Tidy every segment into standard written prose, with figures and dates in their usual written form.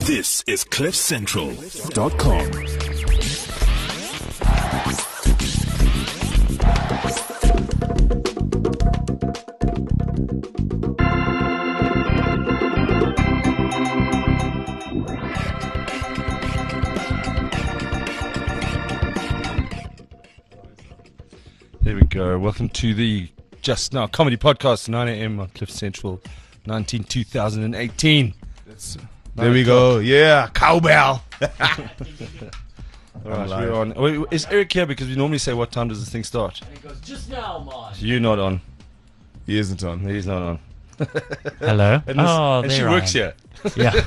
This is CliffCentral.com. There we go. Welcome to the Just Now Comedy Podcast, 9 a.m. on Cliff Central, 2018. There we go. Yeah, cowbell. All right, we're on. Wait, is Eric here? Because we normally say, what time does this thing start? And he goes, just now, man. You're not on. He isn't on. He's not on. Hello. And she there works I am. here. Yeah.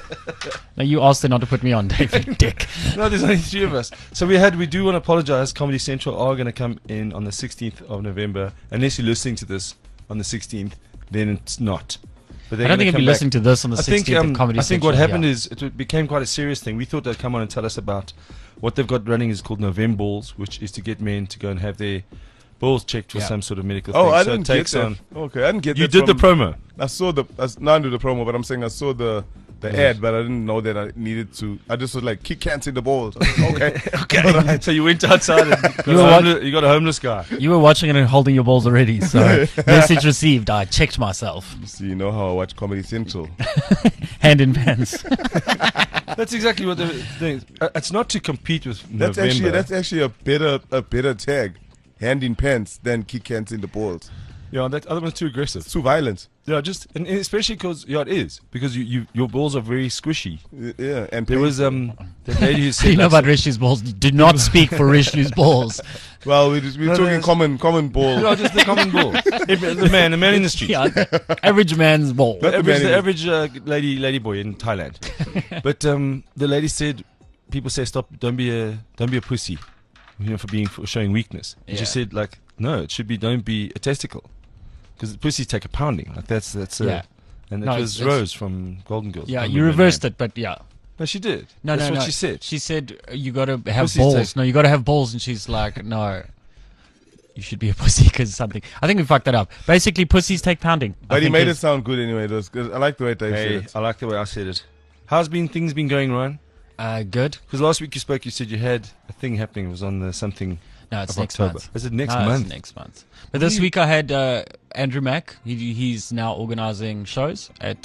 No, you asked her not to put me on, David. Dick. No, there's only three of us. So we do want to apologize. Comedy Central are going to come in on the 16th of November. Unless you're listening to this on the 16th, then it's not. But I don't think you'll be listening to this on the 16th of Comedy I think Central. what happened is it became quite a serious thing. We thought they'd come on and tell us about what they've got running is called November Balls, which is to get men to go and have their balls checked for some sort of medical thing. Oh, I so didn't it takes get that. on. Okay, I didn't get You that. did the promo. I saw the. Not do the promo, but I'm saying I saw the ad, but I didn't know that I needed to. I just was like, kick cancer in the balls. I was like, okay, Okay. all right. So you went outside and you got a homeless guy. You were watching it and holding your balls already, so message received. I checked myself. So you know how I watch Comedy Central. Hand in pants. That's exactly what they're doing. It's not to compete with That's November. actually a better tag, hand in pants, than kick cancer in the balls. Yeah, that other one's too aggressive. It's too violent. Yeah, and especially because it is because your balls are very squishy. Yeah, and There was that lady who said You know like, about Rishu's balls. Do not speak for Rishu's balls. well, we're No, talking no, common ball. no, just the common ball. the man in the street. Yeah, average man's ball. Not The average lady boy in Thailand. But the lady said, people say, stop, don't be a pussy, for showing weakness. And she Yeah. said, like, no, it should be don't be a testicle, because pussies take a pounding. Like that's Yeah. and it No, was it's- Rose from Golden Girls. Yeah, I can't you remember her reversed name. it, but yeah. No, she did. No, That's no, what no. she said. She said you got to have Pussies balls. take- No, you got to have balls, and she's like, no. You should be a pussy because something. I think we fucked that up. Basically, pussies take pounding. But he made it sound good anyway. It was good. I like the way Dave said Hey, it. I like the way I said it. How's things been going, Ryan? Good. Because last week you spoke, you said you had a thing happening. It was on the something No, it's of next October. month. Is it next No, month? It's next month. But this week I had Andrew Mack. He's now organizing shows at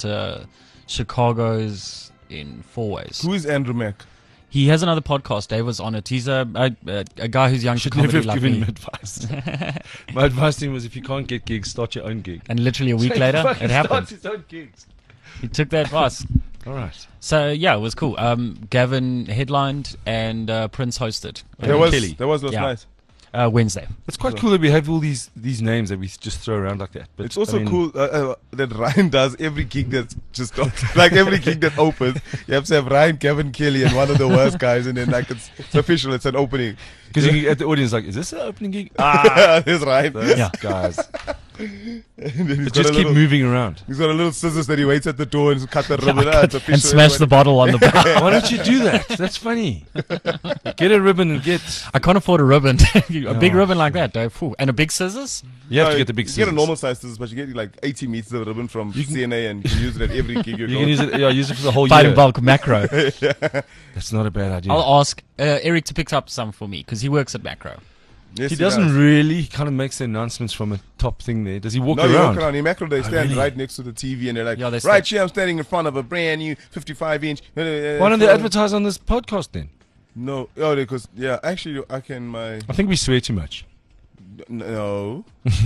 Chicago's in Four Ways. Who is Andrew Mack? He has another podcast. Dave was on it. He's a guy who's young to Should never comedy have like given me. him advice. My advice to him was, if you can't get gigs, start your own gig. And literally a week later, it happened. Start his own gigs. He took that advice. All right. So yeah, it was cool. Gavin headlined and Prince hosted. That was Kelly. last Yeah. night. Wednesday. It's quite cool that we have all these names that we just throw around like that. But It's also I mean, cool that Ryan does every gig that's just like every gig that opens. You have to have Ryan, Kevin, Kelly, and one of the worst guys, and then like it's official. It's an opening. because you can get the audience like, is this an opening gig? Ah, There's Ryan. those Yeah. guys. And then he's But got just a keep little- moving around. He's got a little scissors that he waits at the door and cut the ribbon. It's official. And smash the bottle on the bar. Why don't you do that? That's funny. Get a ribbon and get. I can't afford a ribbon. A big No. ribbon like that, Dave. Phew. And a big scissors? You have to No, get the big You scissors. get a normal size scissors, but you get like 80 meters of ribbon from CNA, and you can use it at every gig you're You can going. use it. Yeah, use it for the whole Fight year. in bulk macro. That's not a bad idea. I'll ask Eric to pick up some for me because he works at macro. Yes, he doesn't does. really. He kind of makes the announcements from a top thing there. Does he walk No, you around? walk around. In macro, they stand really? right next to the TV, and they're like, Yeah, they right stand- here, I'm standing in front of a brand new 55-inch. Why don't they advertise on this podcast then? No, because actually, I can my I think we swear too much. no.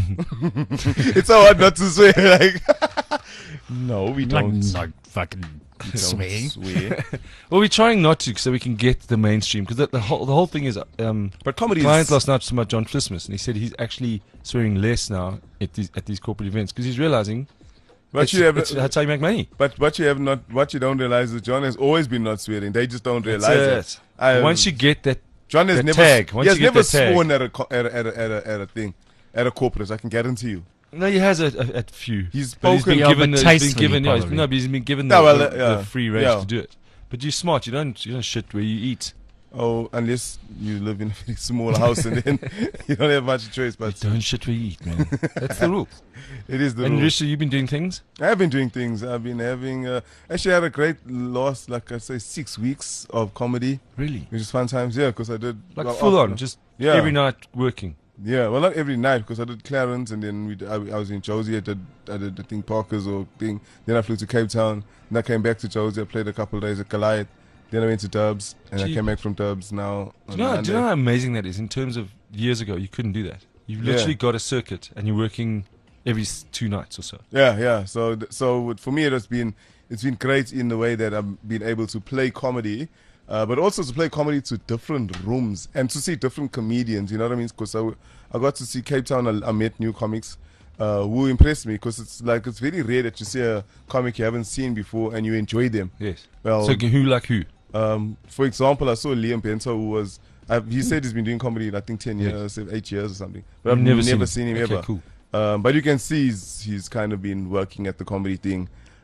It's so hard not to swear. Like, no, we Like, don't. no fucking We don't swearing. swear. Well, we're trying not to, so we can get the mainstream. Because the whole thing is, But comedy client is last night was talking about John Christmas, and he said he's actually swearing less now at these corporate events because he's realizing But you have, that's how you make money. but what you have not, what you don't realize is John has always been not swearing. They just don't realize That's it. I- Once you get that, John has the never, tag, once he has you get never the tag. sworn at a thing, at a corporate. I can guarantee you. no, he has a few. He's But he's spoken. been Yeah, given, but he's been tastefully, given, probably. but he's been given Yeah, well, the yeah. free range Yeah. to do it. But you're smart. You don't shit where you eat. Oh, unless you live in a very small house and then you don't have much choice. But Don't shit where you eat, man. That's the rule. it is the And rule. Risha, you've been doing things? I've been doing things. I've been having actually had a great last, like I say, 6 weeks of comedy, Really? which is fun times. Yeah, because I did Like well, full after- on, just Yeah. every night working. Yeah, well, not every night because I did Clarence and then I was in Josie. I did the thing Parkers or thing. Then I flew to Cape Town. Then I came back to Josie. I played a couple of days at Goliath. Then I went to Dubs and I Gee. came back from Dubs now. Do you know how amazing that is? In terms of years ago, you couldn't do that. You've Yeah. literally got a circuit and you're working every 2 nights or so. Yeah. So for me, it's been great in the way that I've been able to play comedy, but also to play comedy to different rooms and to see different comedians. You know what I mean? Because I got to see Cape Town. I met new comics who impressed me because it's very rare that you see a comic you haven't seen before and you enjoy them. Yes. Well, So who like who? for example, I saw Liam Bento, who was he said he's been doing comedy in I think 10 Yeah. years, 8 years or something. But I've You've never seen him Okay, ever. cool. But you can see he's kind of been working at the comedy thing.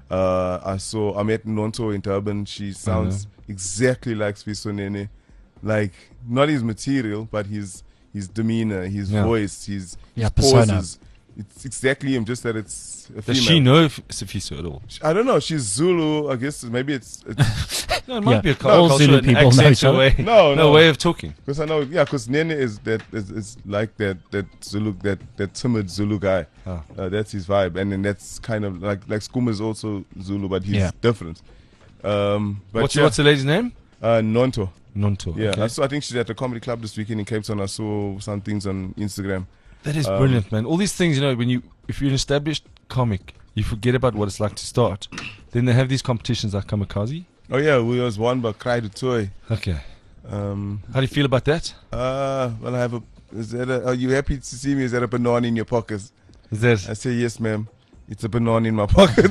I met Nonto in Durban. She sounds exactly like Sfiso Nene. Like, not his material, but his demeanor, his Yeah. voice, his persona. pauses. It's exactly him, just that it's a Does female. she know Sifiso at all? I don't know. She's Zulu. I guess maybe it's No, it might Yeah. be a All culture Zulu and people know accent each other. way. No. way of talking. because I know. Yeah, because Nene is like that Zulu, that timid Zulu guy. Ah. That's his vibe, and then that's kind of like Skoom is also Zulu, but he's Yeah. different. But What's yeah, the lady's name? Nonto. Nonto. Yeah, okay. I think she's at the comedy club this weekend in Cape Town. I saw some things on Instagram. That is brilliant, man. All these things, if you're an established comic, you forget about what it's like to start. Then they have these competitions like Kamikaze. Oh yeah, we was won by Cry to Toy. Okay. How How do you feel about that? Well, I have are you happy to see me? Is that a banana in your pockets? Is that I say yes, ma'am. It's a banana in my pocket.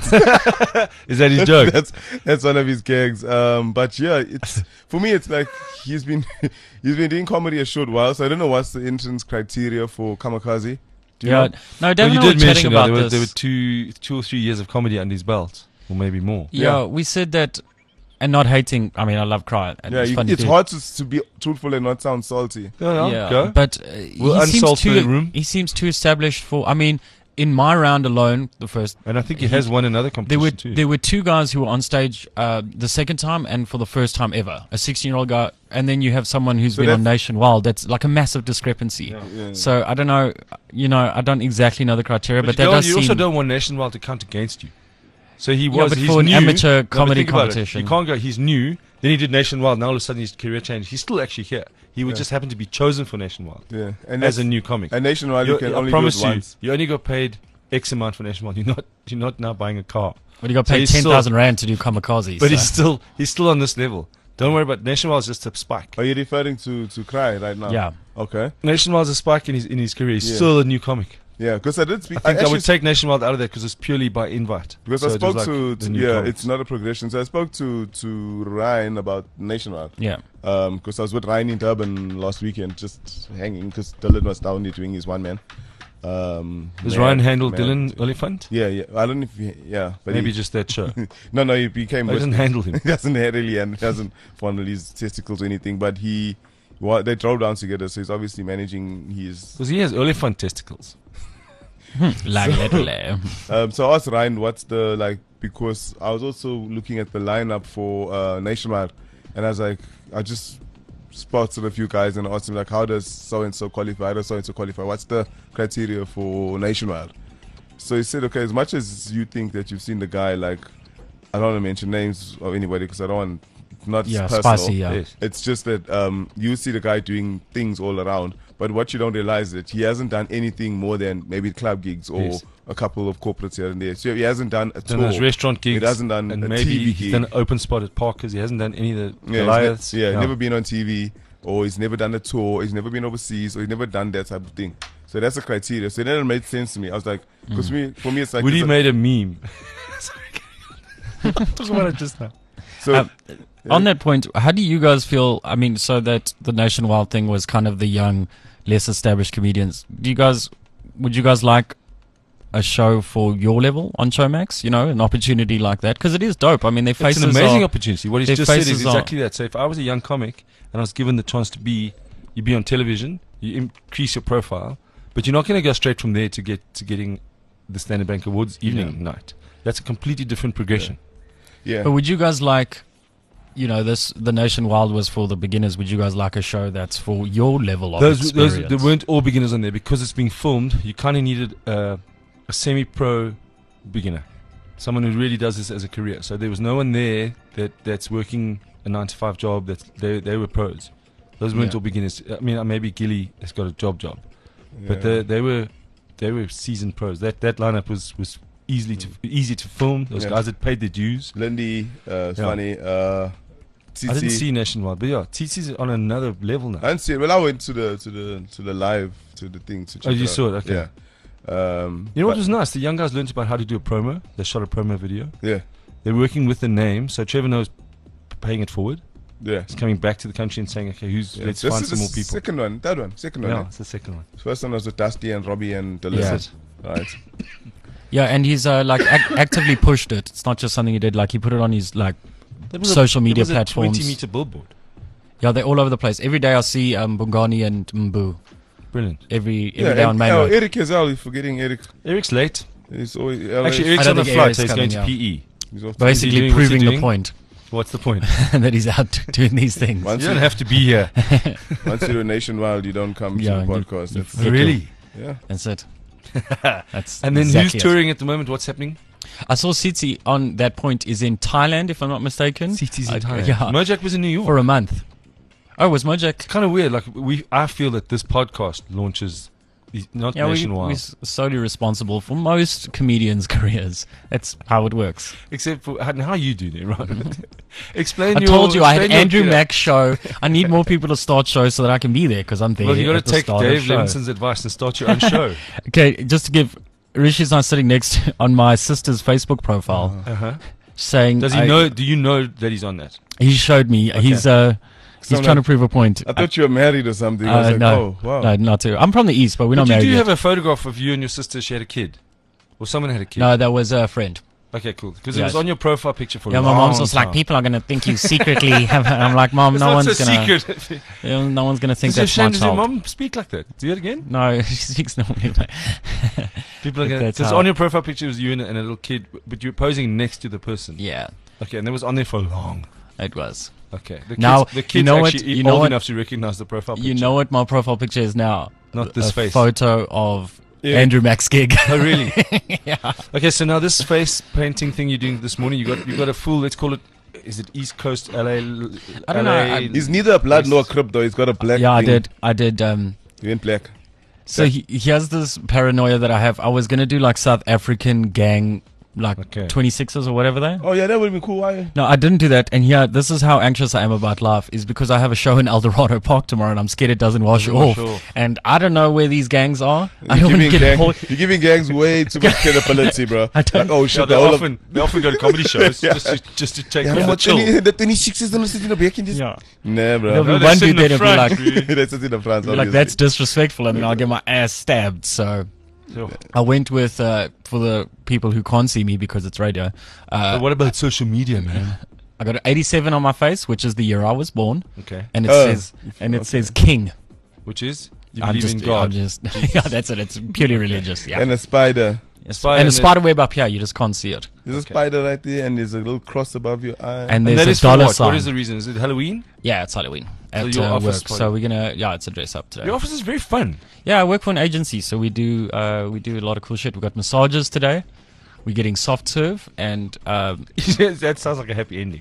is that his joke? That's one of his gags. But yeah, it's for me. It's like he's been doing comedy a short while, so I don't know what's the entrance criteria for Kamikaze. Do you Yeah, know? no, Well, Devin you and I were did chatting mention about there this. were 2 or 3 years of comedy under his belt, or maybe more. Yeah, Yeah. we said that, and not hating. I mean, I love Cry. And Yeah, it's funny it's too. hard to be truthful and not sound salty. No, Yeah, go. but We'll he seems unsalt the too. room. He seems too established for. I mean, in my round alone, the first. And I think he has won another competition too. There were 2 guys who were on stage the second time and for the first time ever. A 16-year-old guy, and then you have someone who's So been on that's- Nation Wild. That's like a massive discrepancy. Yeah. So I don't know. I don't exactly know the criteria, but, that does you seem. also don't want Nationwide to count against you. So he Yeah, was. but he's for an new. amateur No, but comedy think about it. competition. You can't go. He's new. Then he did Nationwide. Now all of a sudden his career changed. He's still actually here. He would Yeah. just happen to be chosen for Nationwide Yeah, and as that's a new comic. and nationwide you You're- can I only promise do it once. you only got paid X amount for Nationwide. You're not now buying a car. But he got So paid he's still- 10,000 rand to do Kamikaze. But so. he's still on this level. Don't worry about Nationwide. Is just a spike. Are you referring to Cry right now? Yeah. Okay. Nationwide's a spike in his career. He's Yeah. still a new comic. Yeah, because I did speak. I think I actually would take Nationwide out of that because it's purely by invite. Because So I it was spoke like to the new comics. it's not a progression. So I spoke to Ryan about Nationwide. Yeah. Because I was with Ryan in Durban last weekend, just hanging because Dylan was down there doing his one man. Does Ryan handle Dylan Oliphant? Yeah. I don't know if but Maybe he, just that show. no, he became. I with doesn't me. handle him. He doesn't really and doesn't fondle his testicles or anything. But they drove down together, so he's obviously managing his. Because he has Oliphant testicles. So I asked Ryan, what's the because I was also looking at the lineup for Nationwide, and I was like, I just spotted a few guys and asked him how does so and so qualify? How does so and so qualify? What's the criteria for Nationwide? So he said, okay, as much as you think that you've seen the guy, I don't want to mention names of anybody because I don't want not Yeah, personal. spicy, yeah. Yes. It's just that you see the guy doing things all around, but what you don't realize is that he hasn't done anything more than maybe club gigs or Yes. a couple of corporates here and there. So he hasn't done a Done tour. those restaurant gigs. He hasn't done and a maybe TV he's gig. done an open spot at Parkers. He hasn't done any of the Yeah, Goliaths. he's never been on TV, or he's never done a tour, he's never been overseas, or he's never done that type of thing. So that's the criteria. So then it made sense to me. I was like, because for me, it's like Woody it's made a meme. Talk about it just now. so. On that point, how do you guys feel? I mean, so that the Nationwide thing was kind of the young, less established comedians. Would you guys like a show for your level on Showmax? You know, an opportunity like that, because it is dope. I mean, their It's faces an amazing are, opportunity. What he's their just said is faces are- exactly that. So if I was a young comic and I was given the chance to be on television, you increase your profile, but you're not going to go straight from there to getting the Standard Bank Awards evening night. That's a completely different progression. Yeah. But would you guys like, you know, the Nation Wild was for the beginners. Would you guys like a show that's for your level of experience? There weren't all beginners on there because it's being filmed. You kind of needed a semi-pro beginner, someone who really does this as a career. So there was no one there that's working a 9-to-5 job. They were pros. Those weren't Yeah. all beginners. I mean, maybe Gilly has got a job, but Yeah. they were seasoned pros. That lineup was easy to film. Those Yeah. guys had paid their dues. Lindy, Funny, I didn't see Nationwide, but yeah, TC's on another level now. I didn't see it. Well, I went to the live to the thing to check You out. saw it, okay. Yeah. You know what was nice? The young guys learned about how to do a promo. They shot a promo video. Yeah. They're working with the name, so Trevor knows paying it forward. Yeah. He's coming back to the country and saying, okay, Yeah. let's This find is some the more people. Second one, third one, second one. Yeah, eh? it's the second one. First one was with Dusty and Robbie and the Yeah. Lizard. Right. Yeah, and he's actively pushed it. It's not just something he did. Like he put it on his like There was social media there was a platforms. 20-meter billboard. Yeah, they're all over the place. Every day I see Bongani and Mbu. Brilliant. Every Yeah, day on and, Main Road. Eric as well. You're forgetting Eric. Eric's late. He's always Actually, I Eric's don't on the think flight, Eric's so he's going to coming, PE. he's off. Basically doing? What's he proving the doing? point What's the point? that he's out doing these things. Once You don't have to be here. once you're a nationwide, you don't come Yeah, to the you- podcast. you That's- forget Really? yeah. That's it. That's And then exactly who's touring at the moment? What's happening? I saw Sitsi on that point is in Thailand, if I'm not mistaken. CT's in Thailand. Yeah, Mojak was in New York. for a month. Oh, was Mojak? Kind of weird. Like I feel that this podcast launches, not Yeah, nationwide, we're solely responsible for most comedians' careers. That's how it works. except for how you do it, right? Explain. I told you I had explain your- Andrew you know, Mack's show. I need more people to start shows so that I can be there because I'm there. Well, you got at to the take start of Dave show. Levinson's advice and start your own show. Okay, just to give Rishi's not sitting next on my sister's Facebook profile, Uh-huh. saying Does he know? Do you know that he's on that? He showed me. He's So trying to prove a point. I thought you were married or something. I was like, no, oh, wow. no, not to. I'm from the east, but we're not But you married do yet. have a photograph of you and your sister. She had a kid, or someone had a kid. No, that was a friend. Okay, cool. Because it Yes. was on your profile picture for a Yeah, long my mom's just time. like, people are gonna think you secretly have. I'm like, Mom, It's no not one's so gonna. secret. No one's gonna think It's a that's my shame. Does your child. mom speak like that? Do it again. No, she speaks normally. Like, People are But going that's because how- on your profile picture was you and a little kid, but you're posing next to the person. yeah, Okay, and that was on there for long. it was. Okay. The Now, the kid's you know what- actually you know old what- enough to recognize the profile picture. You know what my profile picture is now? Not this a face. photo of Yeah. Andrew Mack's gig. Oh, really? Okay, so now this face painting thing you're doing this morning, you got a full. Let's call it. Is it East Coast LA? I don't know, LA? He's neither a blood nor a crip, though. He's got a black Yeah, thing. I did. He went black. So he has this paranoia that I have. I was gonna do like South African gang, like Okay. 26ers or whatever they. Oh, yeah, that would have been cool. Why? No, I didn't do that. And yeah, this is how anxious I am about life, is because I have a show in El Dorado Park tomorrow and I'm scared it doesn't wash Doesn't wash off. off. And I don't know where these gangs are. I You're don't want to giving, get caught. you're giving gangs way too much credibility, bro. I don't- Like, oh, Yeah, shit, they the whole often go to comedy shows just to take Yeah, off the but chill. the 26ers don't sit in the back in this. Yeah. Nah, There'll bro. be No, they one sit in dude the there that'll be front, like, They sit in the front. be like, obviously. that's disrespectful, and then I'll get my ass stabbed. So Sure. I went with, for the people who can't see me because it's radio, But what about social media, man? I got an 87 on my face, which is the year I was born, Okay, and it Oh. says King. which is you I'm believe just, in God. I'm just, yeah, that's it. It's purely religious. Yeah, And a spider. Spider and a and spider web up here, you just can't see it. There's a Okay. spider right there, and there's a little cross above your eye. And And there's that a is for dollar what? sign. What is the reason? Is it Halloween? Yeah, it's Halloween So at your office work. party. So we're gonna, it's a dress up today. Your office is very fun. Yeah, I work for an agency, so we do a lot of cool shit. We got massages today. We're getting soft serve, and That sounds like a happy ending.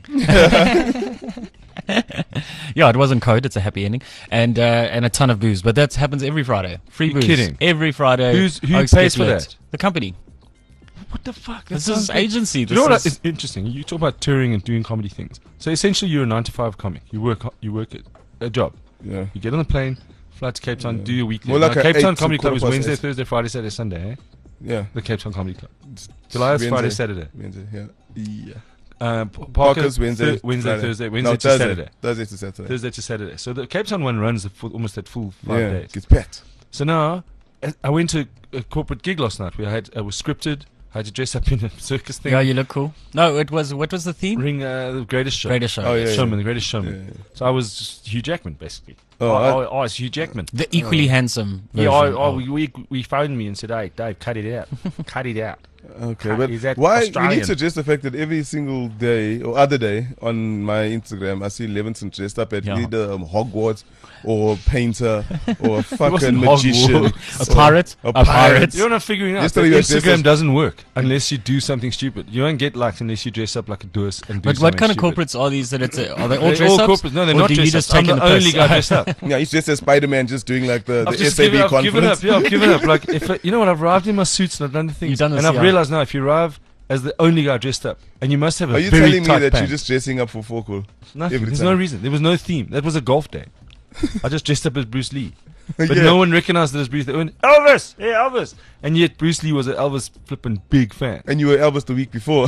yeah, it wasn't code. It's a happy ending, and a ton of booze. But that happens every Friday. Free You're booze kidding. every Friday. Who Oaks pays get for lit. that? The company. What the fuck? This is agency. Do you know This what is interesting? You talk about touring and doing comedy things. So essentially, you're a 9 to 5 comic. You work at a job. Yeah. You get on the plane, fly to Cape Town, do your weekly. More like Now, a Cape 8 Town to Comedy Club is 8:15. Wednesday, Thursday, Friday, Saturday, Sunday. Eh? Yeah. The Cape Town Comedy Club. July is Friday, Wednesday. Saturday. Wednesday, yeah. Yeah. Parker's Wednesday, Wednesday, Friday. Thursday, No, Wednesday to Thursday. Saturday. Thursday to Saturday. Thursday to Saturday. So the Cape Town one runs almost at full 5 yeah, days. gets pet. So now, I went to a corporate gig last night where I was scripted. I had to dress up in a circus thing. Yeah, you look cool. No, it was, what was the theme? Ring the Greatest Show. Greatest Show. Oh, yeah, Showman, the Greatest Showman. Yeah. So I was just Hugh Jackman, basically. Oh, It's Hugh Jackman. The equally handsome Yeah, version of- we phoned me and said, "Hey, Dave, cut it out, cut it out." Okay, but Is that why we Australian? need to address the fact that every single day or other day on my Instagram I see Levinson dressed up as Yeah. either Hogwarts or painter or a fucking wasn't magician. Hogwarts. A pirate? A A pirate? You're not figuring out that Yesterday you were dressed as- Instagram doesn't work unless you do something stupid. You won't get likes unless you dress up like a doers and do But something what kind of stupid. corporates are these? That it's are they all They're dress all ups? corporates. No, they're Or not do you dressed just up. I'm taking the the only piss? guy dressed up. Yeah, he's dressed as Spider-Man, just doing like the I've just SAB given up. conference. Yeah, I've given up. Like, you know what? I've arrived in my suits and I've done the things. You've done this, and I've yeah. realized now, if you arrive as the only guy dressed up, and you must have a Are you very telling me tight that pant. you're just dressing up for Focal? Nothing. every There's time? no reason. There was no theme. That was a golf day. I just dressed up as Bruce Lee. But Yeah. no one recognized it as Bruce Lee. They went, Elvis! Yeah, Elvis! And yet Bruce Lee was an Elvis flipping big fan. And you were Elvis the week before.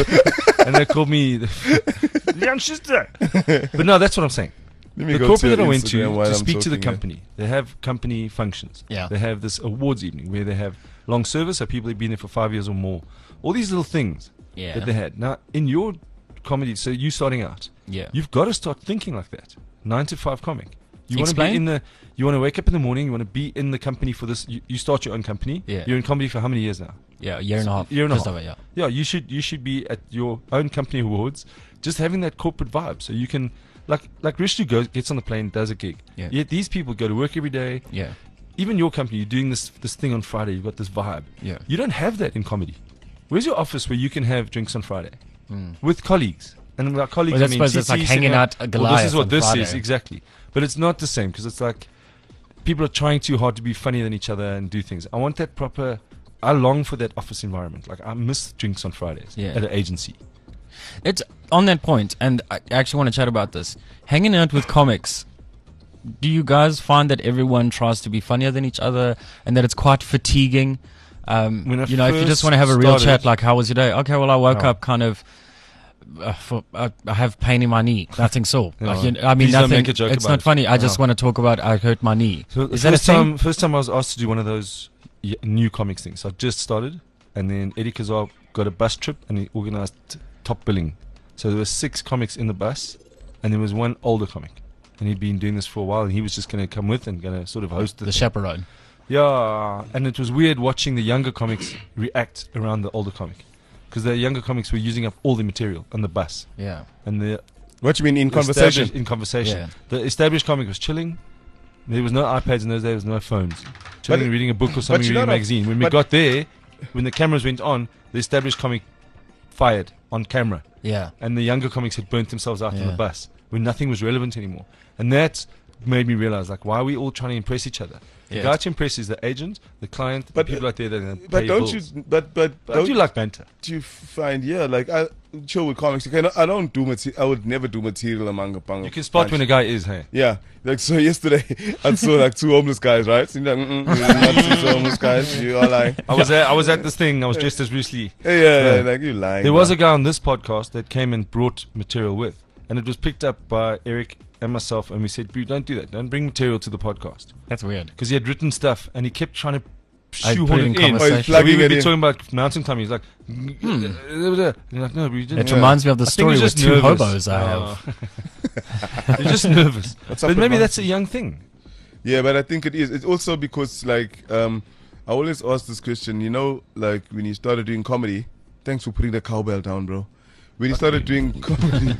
And they called me the young sister. But no, that's what I'm saying. Let me The go corporate to that I went Instagram to while I'm speak to the talking here. company, they have company functions. Yeah. They have this awards evening where they have long service, so people have been there for 5 years or more. All these little things Yeah. that they had. Now, in your comedy, so you starting out, Yeah. you've got to start thinking like that. 9 to 5 comic. You want to Explain. be in the. You want to wake up in the morning. You want to be in the company for this. You start your own company. Yeah. You're in comedy for how many years now? Yeah, a year and a half. Year and a Just half. over, yeah. Yeah, you should be at your own company awards, just having that corporate vibe, so you can like Rishtu gets on the plane, does a gig. Yeah. Yet these people go to work every day. Yeah. Even your company, you're doing this thing on Friday. You've got this vibe. Yeah. You don't have that in comedy. Where's your office where you can have drinks on Friday with colleagues? And our colleagues, Well, I I mean, suppose it's like TC, hanging Singha- out a Well, Goliath this is what on this Friday. is exactly. But it's not the same because it's like people are trying too hard to be funnier than each other and do things. I want that proper. I long for that office environment. Like I miss drinks on Fridays Yeah. at an agency. It's on that point, and I actually want to chat about this. Hanging out with comics, do you guys find that everyone tries to be funnier than each other and that it's quite fatiguing? When I If you just first want to have a real started- chat, like, how was your day? Okay, well, I woke Oh. up kind of. I have pain in my knee. Nothing sore. No. Like, I mean, Please don't nothing. make a joke It's about not it. funny. I just No. want to talk about I hurt my knee. So Is that a thing? First time I was asked to do one of those new comics things. So I just started, and then Eddie Kazar got a bus trip, and he organized top billing. So there were 6 comics in the bus, and there was one older comic, and he'd been doing this for a while, and he was just going to come with and going to sort of host The thing. chaperone. Yeah, and it was weird watching the younger comics react around the older comic, because the younger comics were using up all the material on the bus, Yeah. and the What you mean in established- conversation? In conversation, Yeah. the established comic was chilling. There was no iPads in those days. There was no phones. Chilling, But- reading a book or something, you reading a know, magazine. When we but- got there, when the cameras went on, the established comic fired on camera, Yeah. and the younger comics had burnt themselves out on Yeah. the bus when nothing was relevant anymore. And that made me realize, like, why are we all trying to impress each other? The Yeah. guy to impress is the agent, the client, But, the people out there that are gonna But pay don't bills. you? But But I don't do like banter. you find? Yeah, like I chill with comics. Okay, I don't do material. I would never do material among a bunch. You can spot when a guy is, hey. Yeah, like so yesterday I saw like 2 homeless guys, right? So you're like, you're not 2 homeless guys. You are like, I was at this thing. I was dressed as Bruce Lee. yeah, like you lying. There was bro. a guy on this podcast that came and brought material with, and it was picked up by Eric and myself, and we said, "Bro, don't do that. Don't bring material to the podcast," That's weird. because he had written stuff, and he kept trying to I'd shoehorn put it it in in. conversation. Oh, he's So plugging we would it be in. talking about mountain climbing. He's like, and you're like, no, but you didn't. It reminds me of the I think story he's with just 2 nervous. hobos I have. You're just nervous. What's up But with maybe my- that's a young thing. Yeah, but I think it is. It's also because like I always ask this question. You know, like when you started doing comedy. Thanks for putting the cowbell down, bro. When you started doing comedy,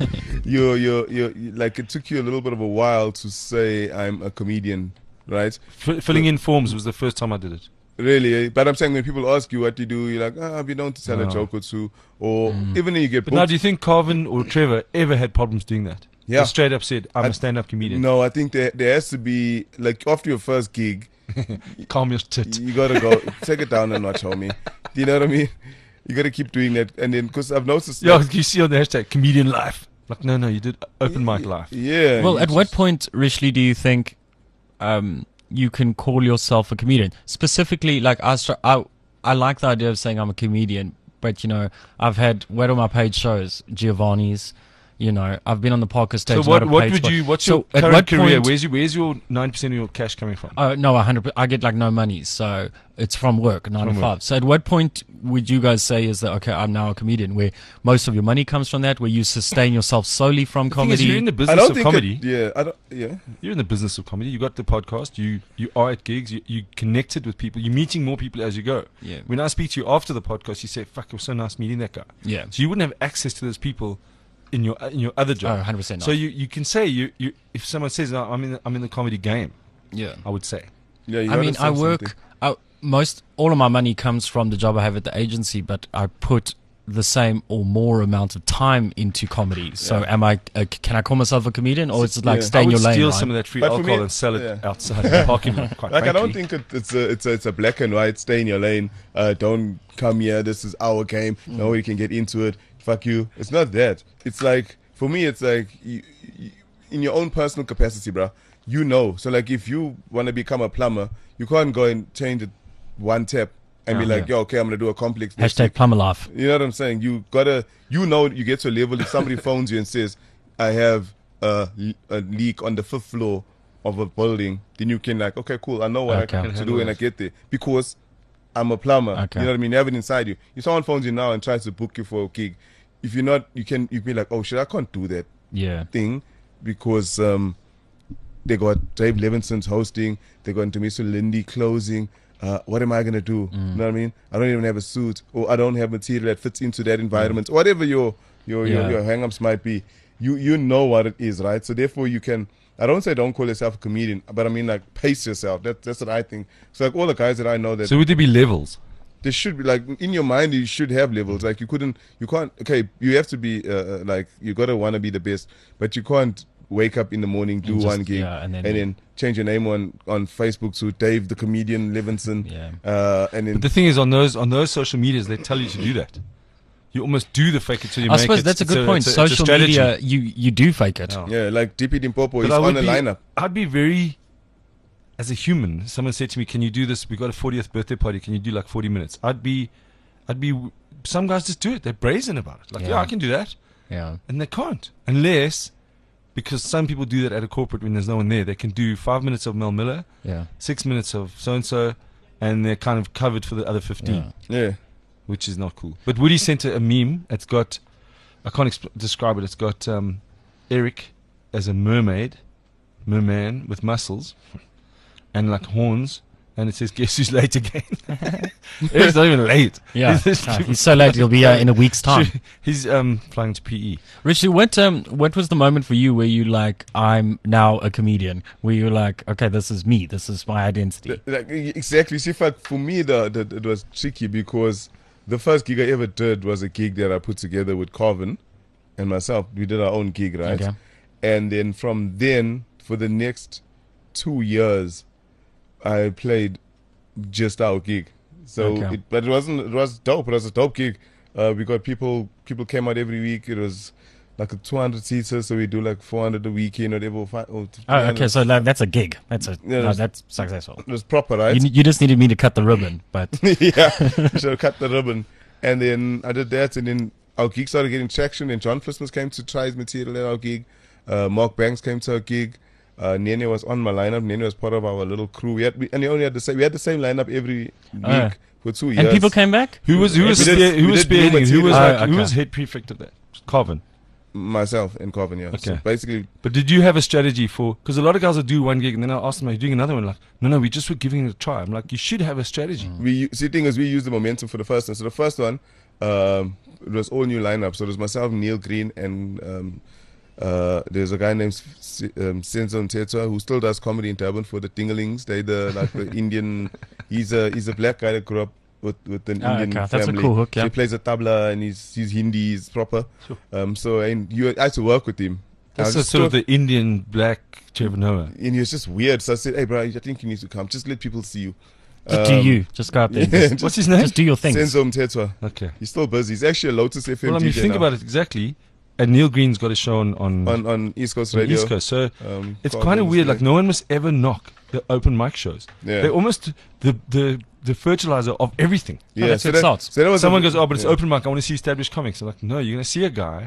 you like it took you a little bit of a while to say I'm a comedian, right? Filling in forms was the first time I did it. Really, but I'm saying when people ask you what you do, you're like, I'll be known to tell a No. joke or two, or even when you get But now, booked. do you think Carvin or Trevor ever had problems doing that? Yeah. They straight up said, "I'm a stand-up comedian." No, I think there has to be like after your first gig, Calm your tit. you gotta go take it down a notch, homie. Do you know what I mean? You gotta keep doing that, and then because I've noticed, Yeah, like, you see on the hashtag comedian life. Like, no, you did open mic life. yeah. Well, you at what just- point, Rishley, do you think you can call yourself a comedian? Specifically, like I like the idea of saying I'm a comedian, but you know, I've had where on my page shows Giovanni's, You know, I've been on the podcast stage. So not a what paid would spot. you? What's So your at current what career? point- Where's your 90% of your cash coming from? No, 100%. I get like no money, so it's from work, 9 to From 5. work. So at what point would you guys say is that, okay, I'm now a comedian, where most of your money comes from that, where you sustain yourself solely from The thing is, comedy? you're in the I business don't of think comedy. yeah. You're in the business of comedy. You got the podcast. You are at gigs. You connected with people. You're meeting more people as you go. Yeah. When I speak to you after the podcast, you say, "Fuck, it was so nice meeting that guy." Yeah. So you wouldn't have access to those people in your other job. Oh, 100% not. So you can say you if someone says, "No, I'm in the comedy game," Yeah. I would say. Yeah, you I gotta mean, say I work. something. All of my money comes from the job I have at the agency, but I put the same or more amount of time into comedy. So, am I? Can I call myself a comedian, or is it like Yeah. stay I in would your lane? steal right? some of that free But for alcohol me- and sell it yeah. outside in the parking lot. Quite Like, I don't frankly. think it's a black and white. Stay in your lane. Don't come here. This is our game. Nobody can get into it. Fuck you. It's not that. It's like, for me, it's like you, in your own personal capacity, bro. You know. So like, if you want to become a plumber, you can't go and change it one tap and be like, yeah. yo, okay, I'm gonna do a complex. next Hashtag week. plumber life. You know what I'm saying? You gotta, you get to a level. If somebody phones you and says, I have a leak on the 5th floor of a building, then you can like, okay, cool. I know what Okay. I can to do when I get there because I'm a plumber. Okay. You know what I mean? You have it inside you. If someone phones you now and tries to book you for a gig, if you're not, you be like, oh shit, I can't do that Yeah. thing because they got Dave Levinson's hosting, they got Ntamiso Lindy closing. What am I gonna do? You know what I mean? I don't even have a suit, or I don't have material that fits into that environment. Whatever your hang-ups might be, you know what it is, right? So therefore, you can. I don't say don't call yourself a comedian, but I mean like pace yourself. That's what I think. So like all the guys that I know that So would there be levels? there should be like in your mind you should have levels. Like you can't. Okay, you have to be like you gotta want to be the best, but you can't wake up in the morning, do And just- one gig, yeah, and and then- then change your name on Facebook to Dave the comedian Levinson. Yeah. And then But the thing is, on those social medias, they tell you to do that. You almost do the fake it till you I make it. suppose that's a It's good point. it's it's Social strategy. media, you do fake it. Oh. yeah, like DP Dimpopo But is I on would the be, lineup. I'd be very, as a human, someone said to me, "Can you do this? We got a 40th birthday party. Can you do like 40 minutes?" I'd be. Some guys just do it. They're brazen about it. Like, yeah, Yeah. I can do that, Yeah. and they can't unless. Because some people do that at a corporate when there's no one there. They can do 5 minutes of Mel Miller, Yeah. 6 minutes of so and so, and they're kind of covered for the other 15. Yeah. Yeah, Which is not cool. But Woody sent a meme. It's got, I can't describe it. It's got Eric as a merman with muscles and like horns, and it says, "Guess who's late again?" Eric's not even late. Yeah. He's No, he's so late, he'll be here in a week's time. He's flying to PE. Richie, what was the moment for you where you like, I'm now a comedian? Where you're like, okay, this is me. This is my identity. like, exactly. See, for me, it was tricky because the first gig I ever did was a gig that I put together with Carvin and myself. We did our own gig, right? Okay. And then from then, for the next 2 years, I played just our gig. So, Okay. but it was dope. It was a dope gig. We got people came out every week. It was like a 200 seater, so we do like 400 a weekend, whatever. Oh, okay, so like, that's a gig. That's Yeah, that's successful. it was proper, right? You just needed me to cut the ribbon, but Yeah, so cut the ribbon. And then I did that, and then our gig started getting traction. And John Flismus came to try his material at our gig. Mark Banks came to our gig. Nene was on my lineup. Nene was part of our little crew. We had the same lineup every week for 2 years. and people came back. Who was We did spearheading it? Who was material. who Okay. was head prefect of that? Carvin. Myself and Carvin, yeah. So Okay. basically, But did you have a strategy for? Because a lot of guys will do one gig and then I'll ask them, "Are you doing another one?" Like, no, we just were giving it a try. I'm like, you should have a strategy. the thing is, we used the momentum for the first one. So the first one, it was all new lineup. So it was myself, Neil Green, and there's a guy named Senzo Ntetwa who still does comedy in Durban for the Dingalings. They the Indian. He's a black guy that grew up with an Indian okay. family. That's a cool hook, So yeah. he plays a tabla and he's Hindi, he's proper. So and I had to work with him. I That's was sort of just the Indian black Trevor Noah. and he was just weird. So I said, "Hey, bro, I think you need to come. Just let people see you." Just do you. Just go up there. Yeah, Just, What's his name? just do your thing. Senzo Mtetwa. Okay. He's still busy. He's actually a Lotus FM Well, I mean, DJ think now. about it exactly. And Neil Green's got a show on East Coast on Radio. East Coast. So it's Carl kind of Williams weird. there. Like no one must ever knock the open mic shows. Yeah. They're almost the fertilizer of everything. Yeah, that's what it starts. So that was Someone a, goes, "Oh, but it's yeah. open mic. I want to see established comics." I'm like, no, you're going to see a guy